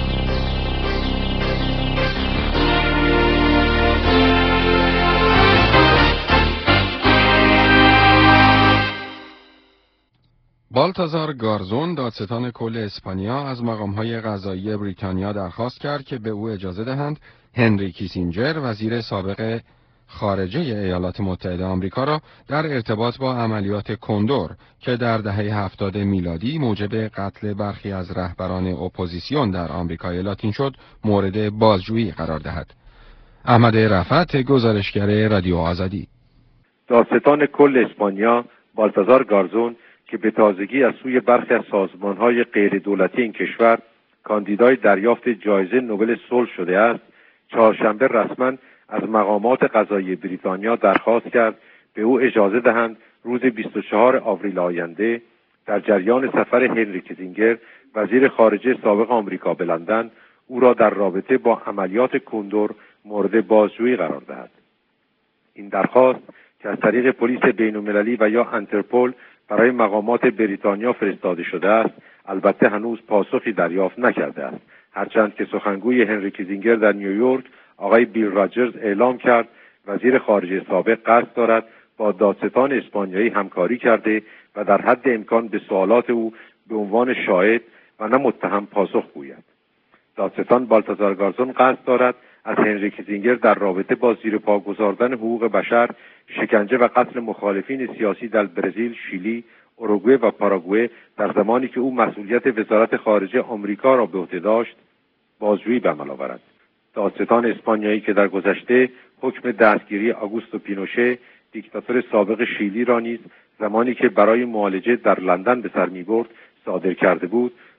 بالتازار گارزون دادستان کل اسپانیا از مقام‌های قضایی بریتانیا درخواست کرد که به او اجازه دهند هنری کیسینجر وزیر سابق خارجه ایالات متحده آمریکا را در ارتباط با عملیات کندور که در دهه هفتاد میلادی موجب قتل برخی از رهبران اپوزیسیون در آمریکای لاتین شد مورد بازجویی قرار دهد. احمد رفعت، گزارشگر رادیو آزادی. دادستان کل اسپانیا بالتازار گارزون که به تازگی از سوی برخی از سازمان‌های غیر دولتی این کشور کاندیدای دریافت جایزه نوبل صلح شده است، چهارشنبه رسما از مقامات قضایی بریتانیا درخواست کرد به او اجازه دهند روز بیست و چهارم آوریل آینده در جریان سفر هنری کیسینجر وزیر خارجه سابق آمریکا به لندن او را در رابطه با عملیات کندور مورد بازجویی قرار دهد. این درخواست که از طریق پلیس بین‌المللی و یا انترپول برای مقامات بریتانیا فرستاده شده است، البته هنوز پاسخی دریافت نکرده است، هرچند که سخنگوی هنری کیسینجر در نیویورک آقای بیل راجرز اعلام کرد وزیر خارجه سابق قصد دارد با دادستان اسپانیایی همکاری کرده و در حد امکان به سوالات او به عنوان شاهد و نه متهم پاسخ گوید. دادستان بالتازار گارزون قصد دارد از هنری کیسینجر در رابطه با زیر پا گذاردن حقوق بشر، شکنجه و قتل مخالفین سیاسی در برزیل، شیلی، اوروگوئه و پاراگوئه در زمانی که او مسئولیت وزارت خارجه آمریکا را به عهده داشت، بازجویی به عمل آورد. دادستان اسپانیایی که در گذشته حکم دستگیری آگوستو پینوشه، دیکتاتور سابق شیلی را نیز زمانی که برای معالجه در لندن به سر می‌برد صادر کرده بود،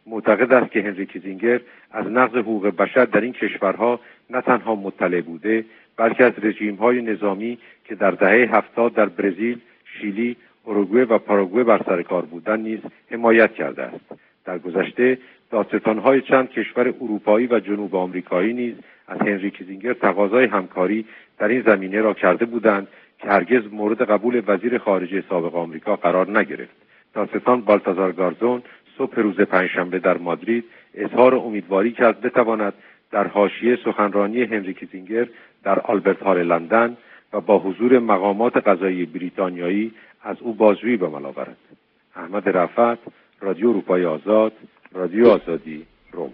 معتقد است که هنری کیسینگر از نقض حقوق بشر در این کشورها نه تنها مطلع بوده، بلکه از رژیم‌های نظامی که در دهه هفتاد در برزیل، شیلی، اوروگوئه و پاراگوئه بر سر کار بودند نیز حمایت کرده است. در گذشته دادستان‌های چند کشور اروپایی و جنوب آمریکایی نیز از هنری کیسینگر تقاضای همکاری در این زمینه را کرده بودند که هرگز مورد قبول وزیر خارجه سابق آمریکا قرار نگرفت. دادستان بالتازار گارزون صبح روز پنجشنبه در مادرید اظهار امیدواری کرد بتواند در حاشیه سخنرانی هنری کیسینگر در آلبرت هال لندن و با حضور مقامات قضایی بریتانیایی از او بازجویی به عمل آورد. احمد رفعت، رادیو اروپای آزاد، رادیو آزادی، روم.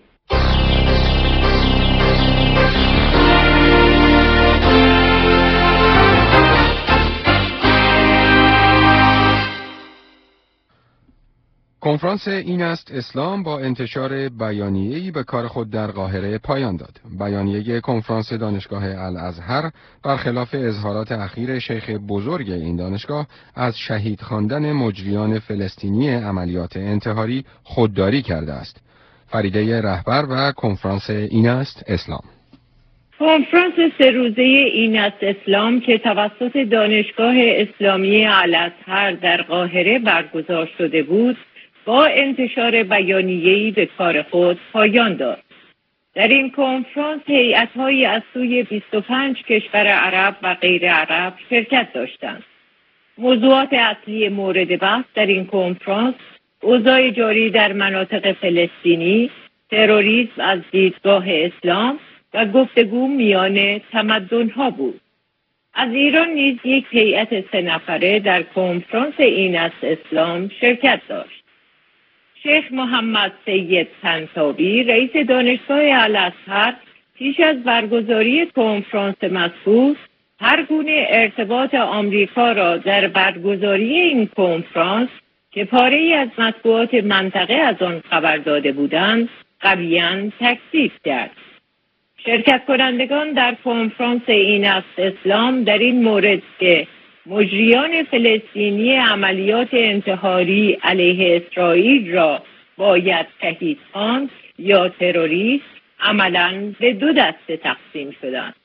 کنفرانس این است اسلام با انتشار بیانیه‌ای به کار خود در قاهره پایان داد. بیانیه کنفرانس دانشگاه الازهر برخلاف اظهارات اخیر شیخ بزرگ این دانشگاه از شهید خواندن مجریان فلسطینی عملیات انتحاری خودداری کرده است. فریده رهبر و کنفرانس این است اسلام. کنفرانس سه روزه این است اسلام که توسط دانشگاه اسلامی الازهر در قاهره برگزار شده بود، با انتشار بیانیه‌ای به کار خود پایان داد. در این کنفرانس هیئت‌هایی از سوی بیست و پنج کشور عرب و غیر عرب شرکت داشتند. موضوعات اصلی مورد بحث در این کنفرانس اوضاع جاری در مناطق فلسطینی، تروریسم از دیدگاه اسلام و گفتگو میان تمدن‌ها بود. از ایران نیز یک هیئت سه نفره در کنفرانس این است اسلام شرکت داشت. شیخ محمد سید طنطاوی رئیس دانشگاه الازهر پیش از برگزاری کنفرانس مذکور هر گونه ارتباط آمریکا را در برگزاری این کنفرانس که پاره‌ای از مطبوعات منطقه از آن خبر داده بودند قویاً تکذیب کرد. شرکت کنندگان در کنفرانس این است اسلام در این مورد که مجریان فلسطینی عملیات انتحاری علیه اسرائیل را باید شهید خواند یا تروریست عملاً به دو دسته تقسیم شدند.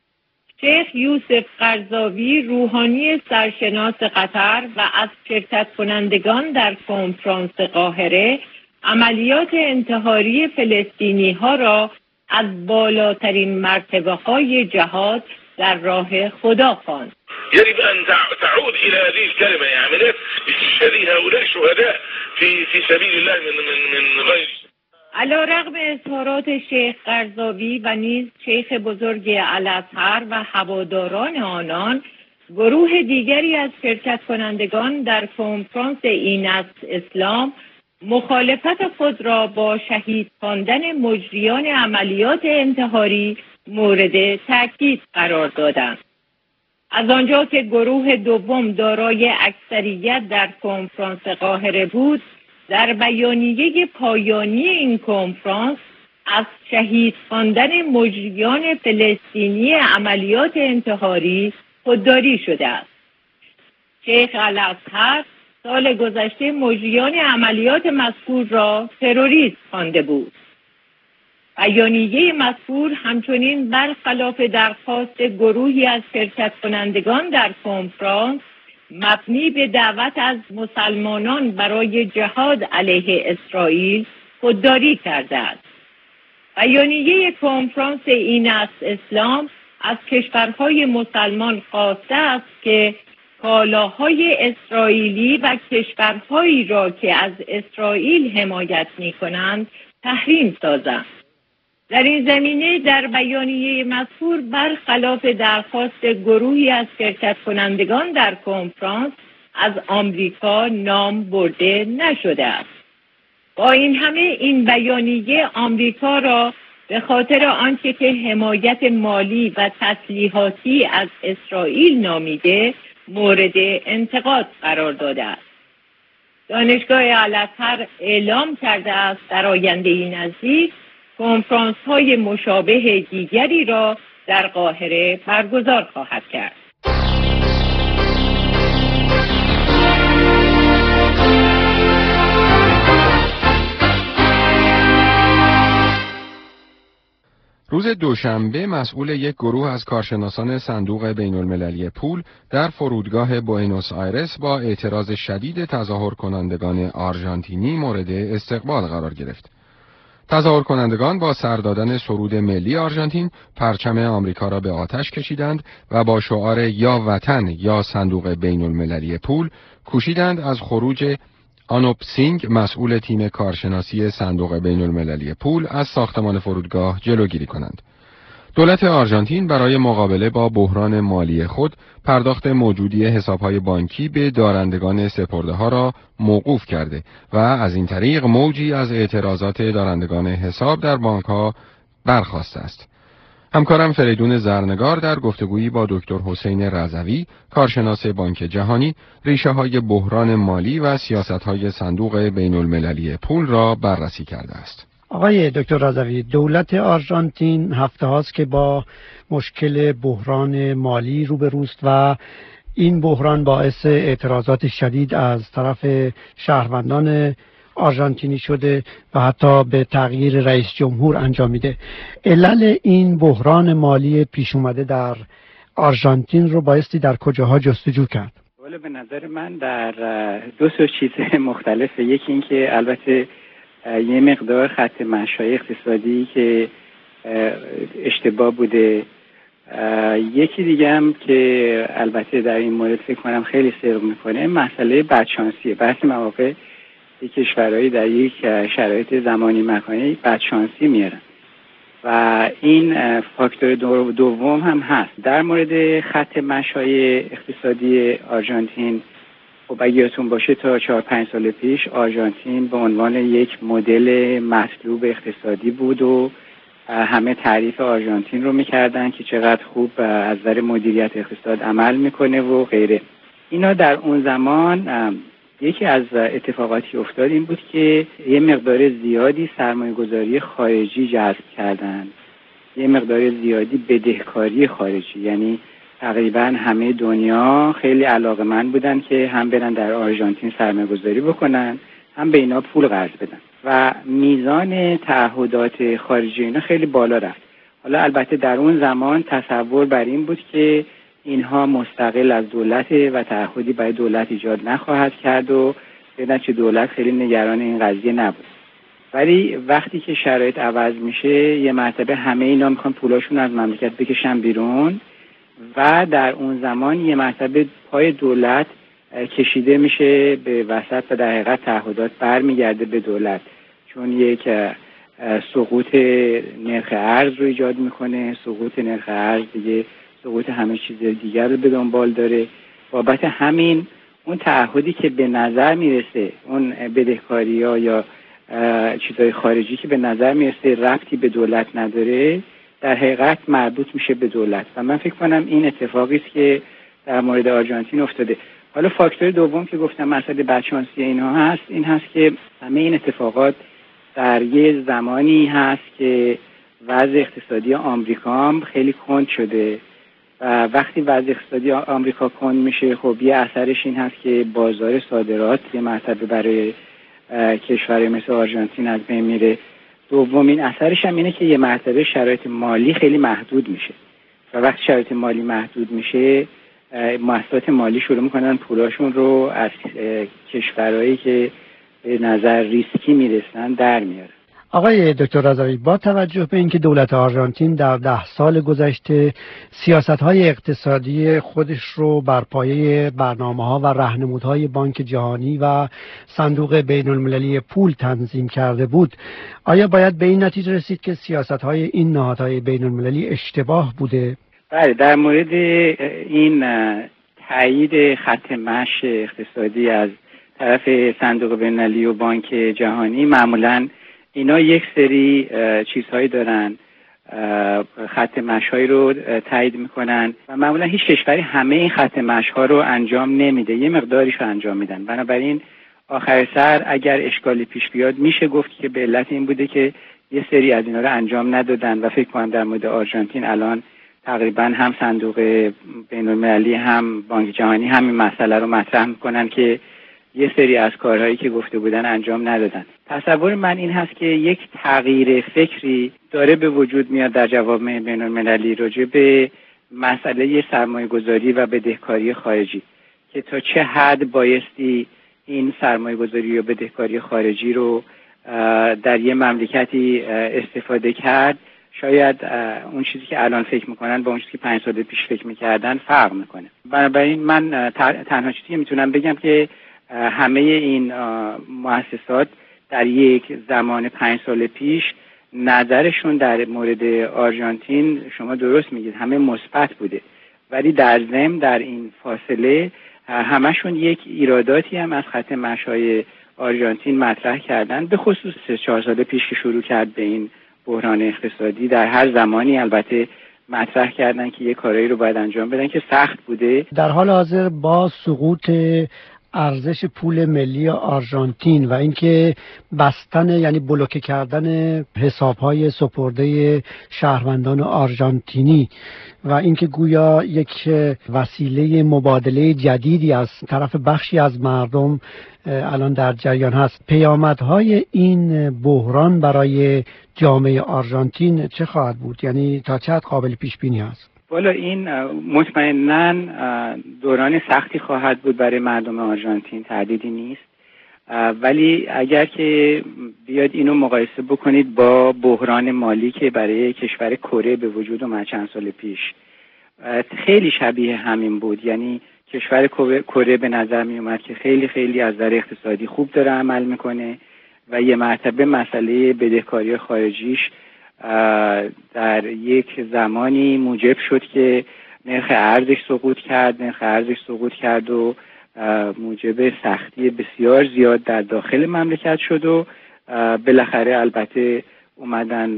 شیخ یوسف قرضاوی روحانی سرشناس قطر و از شرکت کنندگان در کنفرانس قاهره عملیات انتحاری فلسطینی ها را از بالاترین مرتبه های جهاد در راه خدا خواند. يجب أن تعود إلى هذه الكلمة يعني عمليات استشهادية هؤلاء شهداء في في سبيل الله من من من غير. علی رغم اظهارات شیخ قرضاوی و نیز شیخ بزرگ الازهر و هواداران آنان، گروه دیگری از شرکت کنندگان در کنفرانس این است اسلام مخالفت خود را با شهید خواندن مجریان عملیات انتحاری مورد تأکید قرار دادند. از آنجا که گروه دوم دارای اکثریت در کنفرانس قاهره بود، در بیانیه پایانی این کنفرانس از شهید خواندن مجریان فلسطینی عملیات انتحاری خودداری شده است. شیخ الازهر سال گذشته مجریان عملیات مذکور را تروریست خوانده بود. بیانیه مذکور همچنین برخلاف درخواست گروهی از شرکت کنندگان در کنفرانس مبنی به دعوت از مسلمانان برای جهاد علیه اسرائیل خودداری کرده است. بیانیه کنفرانس این است اسلام از کشورهای مسلمان خواسته است که کالاهای اسرائیلی و کشورهایی را که از اسرائیل حمایت می‌کنند تحریم سازند. در این زمینه در بیانیه مذکور برخلاف درخواست گروهی از شرکت کنندگان در کنفرانس از آمریکا نام برده نشده است. با این همه این بیانیه آمریکا را به خاطر آنچه که حمایت مالی و تسلیحاتی از اسرائیل نامیده مورد انتقاد قرار داده است. دانشگاه الازهر اعلام کرده است در آینده نزدیک کنفرانس های مشابه دیگری را در قاهره برگزار خواهد کرد. روز دوشنبه مسئول یک گروه از کارشناسان صندوق بین المللی پول در فرودگاه بوئنوس آیرس با اعتراض شدید تظاهر کنندگان آرژانتینی مورد استقبال قرار گرفت. تظاهر کنندگان با سر دادن سرود ملی آرژانتین پرچم آمریکا را به آتش کشیدند و با شعار یا وطن یا صندوق بین المللی پول کوشیدند از خروج آنوپ سینگ مسئول تیم کارشناسی صندوق بین المللی پول از ساختمان فرودگاه جلوگیری کنند. دولت آرژانتین برای مقابله با بحران مالی خود پرداخت موجودی حسابهای بانکی به دارندگان سپرده‌ها را موقوف کرده و از این طریق موجی از اعتراضات دارندگان حساب در بانک‌ها برخاسته است. همکارم فریدون زرنگار در گفتگویی با دکتر حسین رضوی، کارشناس بانک جهانی، ریشه‌های بحران مالی و سیاست‌های صندوق بین المللی پول را بررسی کرده است. آقای دکتر رضوی، دولت آرژانتین هفته هاست که با مشکل بحران مالی روبروست و این بحران باعث اعتراضات شدید از طرف شهروندان آرژانتینی شده و حتی به تغییر رئیس جمهور انجامیده. علل این بحران مالی پیش اومده در آرژانتین رو بایستی در کجاها جستجو کرد؟ ولی به نظر من در دو سه چیز مختلفه. یکی این که البته یه مقدار خط مشای اقتصادی که اشتباه بوده، یکی دیگه هم که البته در این مورد فکر کنم خیلی صدق میکنه مسئله بدشانسیه. برخی مواقع یک کشورهایی در یک شرایط زمانی مکانی بدشانسی میارن و این فاکتور دوم هم هست. در مورد خط مشای اقتصادی آرژانتین، خب اگه یادتون باشه تا چهار پنج سال پیش آرژانتین به عنوان یک مدل مطلوب اقتصادی بود و همه تعریف آرژانتین رو میکردن که چقدر خوب از نظر مدیریت اقتصاد عمل میکنه و غیره. اینا در اون زمان یکی از اتفاقاتی افتاد این بود که یه مقدار زیادی سرمایه گذاری خارجی جذب کردن، یه مقدار زیادی بدهکاری خارجی، یعنی تقریبا همه دنیا خیلی علاقه‌مند بودن که هم برن در آرژانتین سرمایه گذاری بکنن هم به اینا پول قرض بدن و میزان تعهدات خارجی اینا خیلی بالا رفت. حالا البته در اون زمان تصور بر این بود که اینها مستقل از دولت و تعهدی برای دولت ایجاد نخواهد کرد و به نتیجه دولت خیلی نگران این قضیه نبود. ولی وقتی که شرایط عوض میشه یه مرتبه همه اینا میخوان پولاشون از مملکت بکشن بیرون و در اون زمان یه مرتبه پای دولت کشیده میشه به وسط و در حقیقت تعهدات برمیگرده به دولت، چون یک سقوط نرخ ارز رو ایجاد میکنه. سقوط نرخ ارز دیگه سقوط همه چیز دیگر رو به دنبال داره. بابت همین اون تعهدی که به نظر میرسه، اون بدهکاری ها یا چیزهای خارجی که به نظر میرسه ربطی به دولت نداره، در حقیقت مربوط میشه به دولت و من فکر کنم این اتفاقی است که در مورد آرژانتین افتاده. حالا فاکتور دوم که گفتم مسئله بدشانسی اینها هست، این هست که همه این اتفاقات در یه زمانی هست که وضع اقتصادی آمریکا هم خیلی کند شده و وقتی وضع اقتصادی آمریکا کند میشه خب یه اثرش این هست که بازار صادرات یه مرتبه برای کشور مثل آرژانتین از بین میره. دومین اثرش هم اینه که یه مرتبه شرایط مالی خیلی محدود میشه و وقتی شرایط مالی محدود میشه مؤسسات مالی شروع میکنن پولاشون رو از کشورهایی که به نظر ریسکی میرسن در میاره. آقای دکتر رضوی، با توجه به اینکه دولت آرژانتین در ده سال گذشته سیاست‌های اقتصادی خودش رو بر پایه برنامه‌ها و راهنمودهای بانک جهانی و صندوق بین المللی پول تنظیم کرده بود، آیا باید به این نتیجه رسید که سیاست‌های این نهادهای بین المللی اشتباه بوده؟ بله، در مورد این تایید خط مشی اقتصادی از طرف صندوق بین المللی و بانک جهانی، معمولاً اینا یک سری چیزهایی دارن، خط مشی‌هایی رو تایید میکنن و معمولا هیچ کشوری همه این خط مشی‌ها رو انجام نمیده، یه مقداریش رو انجام میدن. بنابراین آخر سر اگر اشکالی پیش بیاد میشه گفت که به علت این بوده که یه سری از اینا رو انجام ندادن و فکر کنم در مورد آرژانتین الان تقریبا هم صندوق بین المللی هم بانک جهانی همین مسئله رو مطرح میکنن که یه سری از کارهایی که گفته بودن انجام ندادن. تصور من این هست که یک تغییر فکری داره به وجود میاد در جوامع بین‌المللی راجع به مسئله سرمایه‌گذاری و بدهکاری خارجی که تا چه حد بایستی این سرمایه‌گذاری و بدهکاری خارجی رو در یه مملکتی استفاده کرد. شاید اون چیزی که الان فکر میکنن با اون چیزی که پنج سال پیش فکر میکردن فرق میکنه. بنابراین من تنها چیزی که میتونم بگم که همه این مؤسسات در یک زمان پنج سال پیش نظرشون در مورد آرژانتین شما درست میگید همه مثبت بوده، ولی در ضمن در این فاصله همشون یک ایراداتی هم از خط مشای آرژانتین مطرح کردن، به خصوص سه چهار سال پیش که شروع کرد به این بحران اقتصادی. در هر زمانی البته مطرح کردن که یه کارایی رو باید انجام بدن که سخت بوده. در حال حاضر با سقوط ارزش پول ملی آرژانتین و اینکه بستن یعنی بلوکه کردن حساب‌های سپرده شهروندان آرژانتینی و اینکه گویا یک وسیله مبادله جدیدی از طرف بخشی از مردم الان در جریان هست، پیامدهای این بحران برای جامعه آرژانتین چه خواهد بود؟ یعنی تا چه حد قابل پیش بینی است؟ والا این مطمئناً دوران سختی خواهد بود برای مردم آرژانتین، تردیدی نیست، ولی اگر که بیاد اینو مقایسه بکنید با بحران مالی که برای کشور کره به وجود اومد چند سال پیش، خیلی شبیه همین بود. یعنی کشور کره به نظر می اومد که خیلی خیلی از نظر اقتصادی خوب داره عمل میکنه و یه مرتبه مسئله بدهکاری خارجیش در یک زمانی موجب شد که نرخ ارزش سقوط کرد نرخ ارزش سقوط کرد و موجب سختی بسیار زیاد در داخل مملکت شد و بالاخره البته اومدن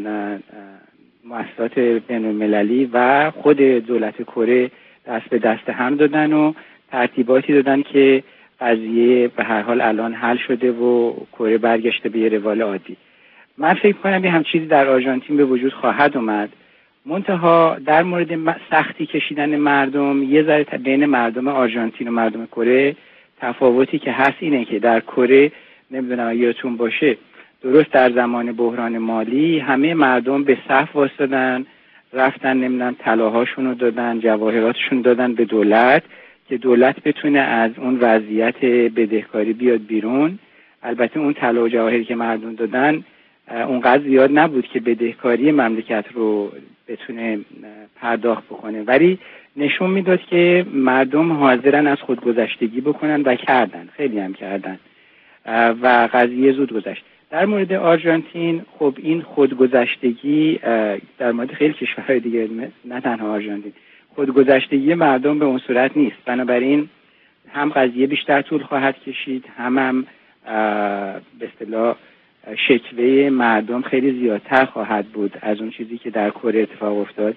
مؤسسات بین‌المللی و خود دولت کره دست به دست هم دادن و ترتیباتی دادن که قضیه به هر حال الان حل شده و کره برگشته به یه روال عادی. من فکر کنم یه هم چیزی در آرژانتین به وجود خواهد اومد، منتها در مورد سختی کشیدن مردم یه ذره بین مردم آرژانتین و مردم کره تفاوتی که هست اینه که در کره نمیدونم یادتون باشه درست در زمان بحران مالی همه مردم به صف وایسادن، رفتن نمیدونم طلاهاشون رو دادن، جواهراتشون دادن به دولت که دولت بتونه از اون وضعیت بدهکاری بیاد بیرون. البته اون طلا و جواهری که مردم دادن اونقدر زیاد نبود که بدهکاری مملکت رو بتونه پرداخت بکنه، ولی نشون میداد که مردم حاضرن از خودگذشتگی بکنن و کردن، خیلی هم کردن و قضیه زود گذشت. در مورد آرژانتین خب این خودگذشتگی در مورد خیلی کشورهای دیگه نه تنها آرژانتین خودگذشتگی مردم به اون صورت نیست، بنابراین هم قضیه بیشتر طول خواهد کشید هم هم به اصطلاح شکوه مردم خیلی زیادتر خواهد بود از اون چیزی که در کره اتفاق افتاد.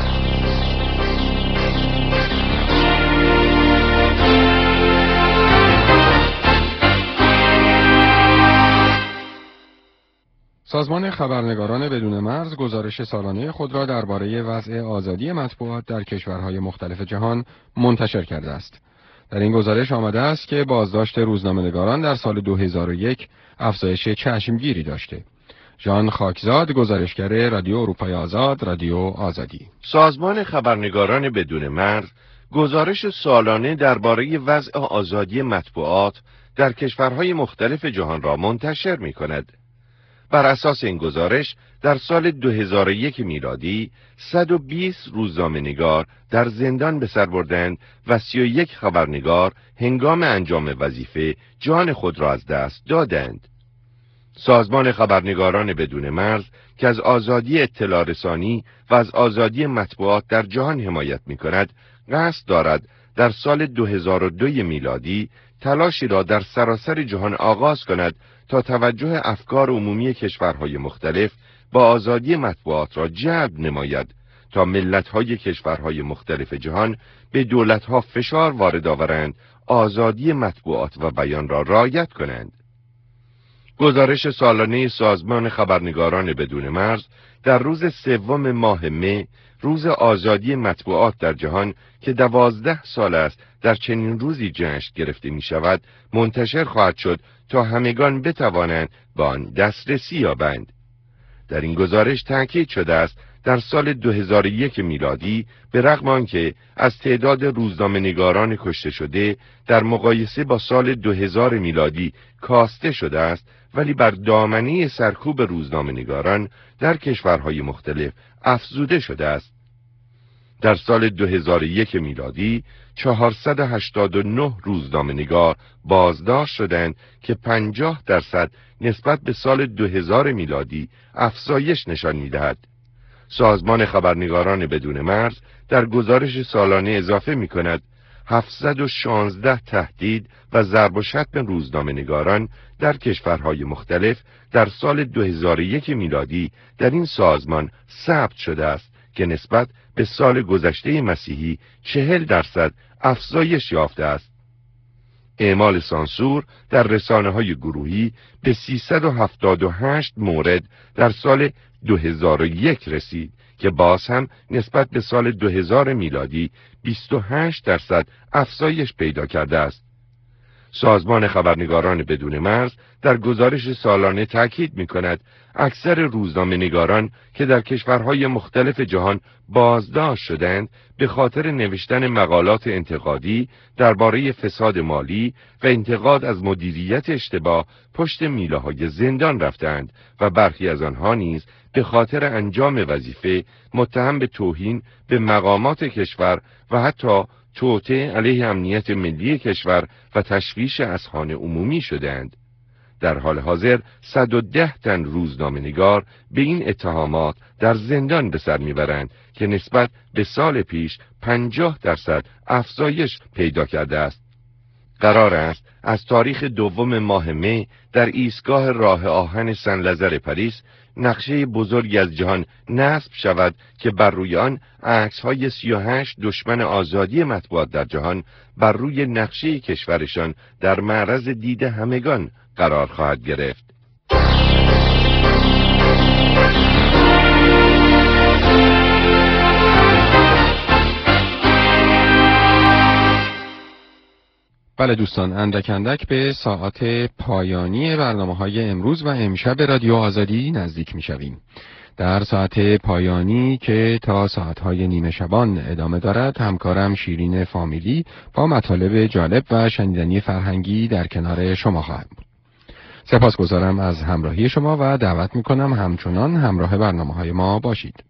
سازمان خبرنگاران بدون مرز گزارش سالانه خود را درباره وضع آزادی مطبوعات در کشورهای مختلف جهان منتشر کرده است. در این گزارش آمده است که بازداشت روزنامه‌نگاران در سال دو هزار و یک افزایش چشمگیری داشته. ژان خاکزاد، گزارشگر رادیو اروپای آزاد، رادیو آزادی. سازمان خبرنگاران بدون مرز گزارش سالانه درباره وضع آزادی مطبوعات در کشورهای مختلف جهان را منتشر می‌کند. بر اساس این گزارش در سال دو هزار و یک میلادی صد و بیست روزنامه‌نگار در زندان به سر بردند و سی و یک خبرنگار هنگام انجام وظیفه جان خود را از دست دادند. سازمان خبرنگاران بدون مرز که از آزادی اطلاع رسانی و از آزادی مطبوعات در جهان حمایت می‌کند، قصد دارد در سال دو هزار و دو میلادی تلاشی را در سراسر جهان آغاز کند تا توجه افکار عمومی کشورهای مختلف با آزادی مطبوعات را جلب نماید تا ملت‌های کشورهای مختلف جهان به دولت‌ها فشار وارد آورند آزادی مطبوعات و بیان را رعایت کنند. گزارش سالانه سازمان خبرنگاران بدون مرز در روز سوم ماه مه، روز آزادی مطبوعات در جهان که دوازده سال است در چنین روزی جشن گرفته می شود، منتشر خواهد شد تا همگان بتوانند به آن دسترسی یابند. در این گزارش تاکید شده است در سال دو هزار و یک میلادی به رغم آنکه از تعداد روزنامه‌نگاران کشته شده در مقایسه با سال دو هزار میلادی کاسته شده است، ولی بر دامنه سرکوب روزنامه‌نگاران در کشورهای مختلف افزوده شده است. در سال دو هزار و یک میلادی چهارصد و هشتاد و نه روزنامه‌نگار بازداشت شدند که پنجاه درصد نسبت به سال دو هزار میلادی افزایش نشان می‌دهد. سازمان خبرنگاران بدون مرز در گزارش سالانه اضافه می‌کند هفتصد و شانزده تهدید و ضرب و شتم روزنامه‌نگاران در کشورهای مختلف در سال دو هزار و یک میلادی در این سازمان ثبت شده است که نسبت به سال گذشته مسیحی چهل درصد افزایش یافته است. اعمال سانسور در رسانه‌های گروهی به سیصد و هفتاد و هشت مورد در سال دو هزار و یک رسید که باز هم نسبت به سال دو هزار میلادی بیست و هشت درصد افزایش پیدا کرده است. سازمان خبرنگاران بدون مرز در گزارش سالانه تاکید می‌کند اکثر روزنامه‌نگاران که در کشورهای مختلف جهان بازداشت شدند به خاطر نوشتن مقالات انتقادی درباره فساد مالی و انتقاد از مدیریت اشتباه پشت میله‌های زندان رفتند و برخی از آنها نیز به خاطر انجام وظیفه متهم به توهین به مقامات کشور و حتی توطئه علیه امنیت ملی کشور و تشویش اذهان عمومی شدند. در حال حاضر صد و ده تن روزنامه‌نگار به این اتهامات در زندان به سر میبرند که نسبت به سال پیش پنجاه درصد افزایش پیدا کرده است. قرار است از تاریخ دوم ماه مه در ایستگاه راه آهن سن لزر پاریس نقشه بزرگی از جهان نصب شود که بر روی آن عکس‌های سی و هشت دشمن آزادی مطبوعات در جهان بر روی نقشه کشورشان در معرض دید همگان قرار خواهد گرفت. بله دوستان، اندک اندک به ساعت پایانی برنامه‌های امروز و امشب رادیو آزادی نزدیک می‌شویم. در ساعت پایانی که تا ساعت‌های نیمه شبان ادامه دارد، همکارم شیرین فامیلی با مطالب جالب و شنیدنی فرهنگی در کنار شما خواهد بود. سپاسگزارم از همراهی شما و دعوت می‌کنم همچنان همراه برنامه‌های ما باشید.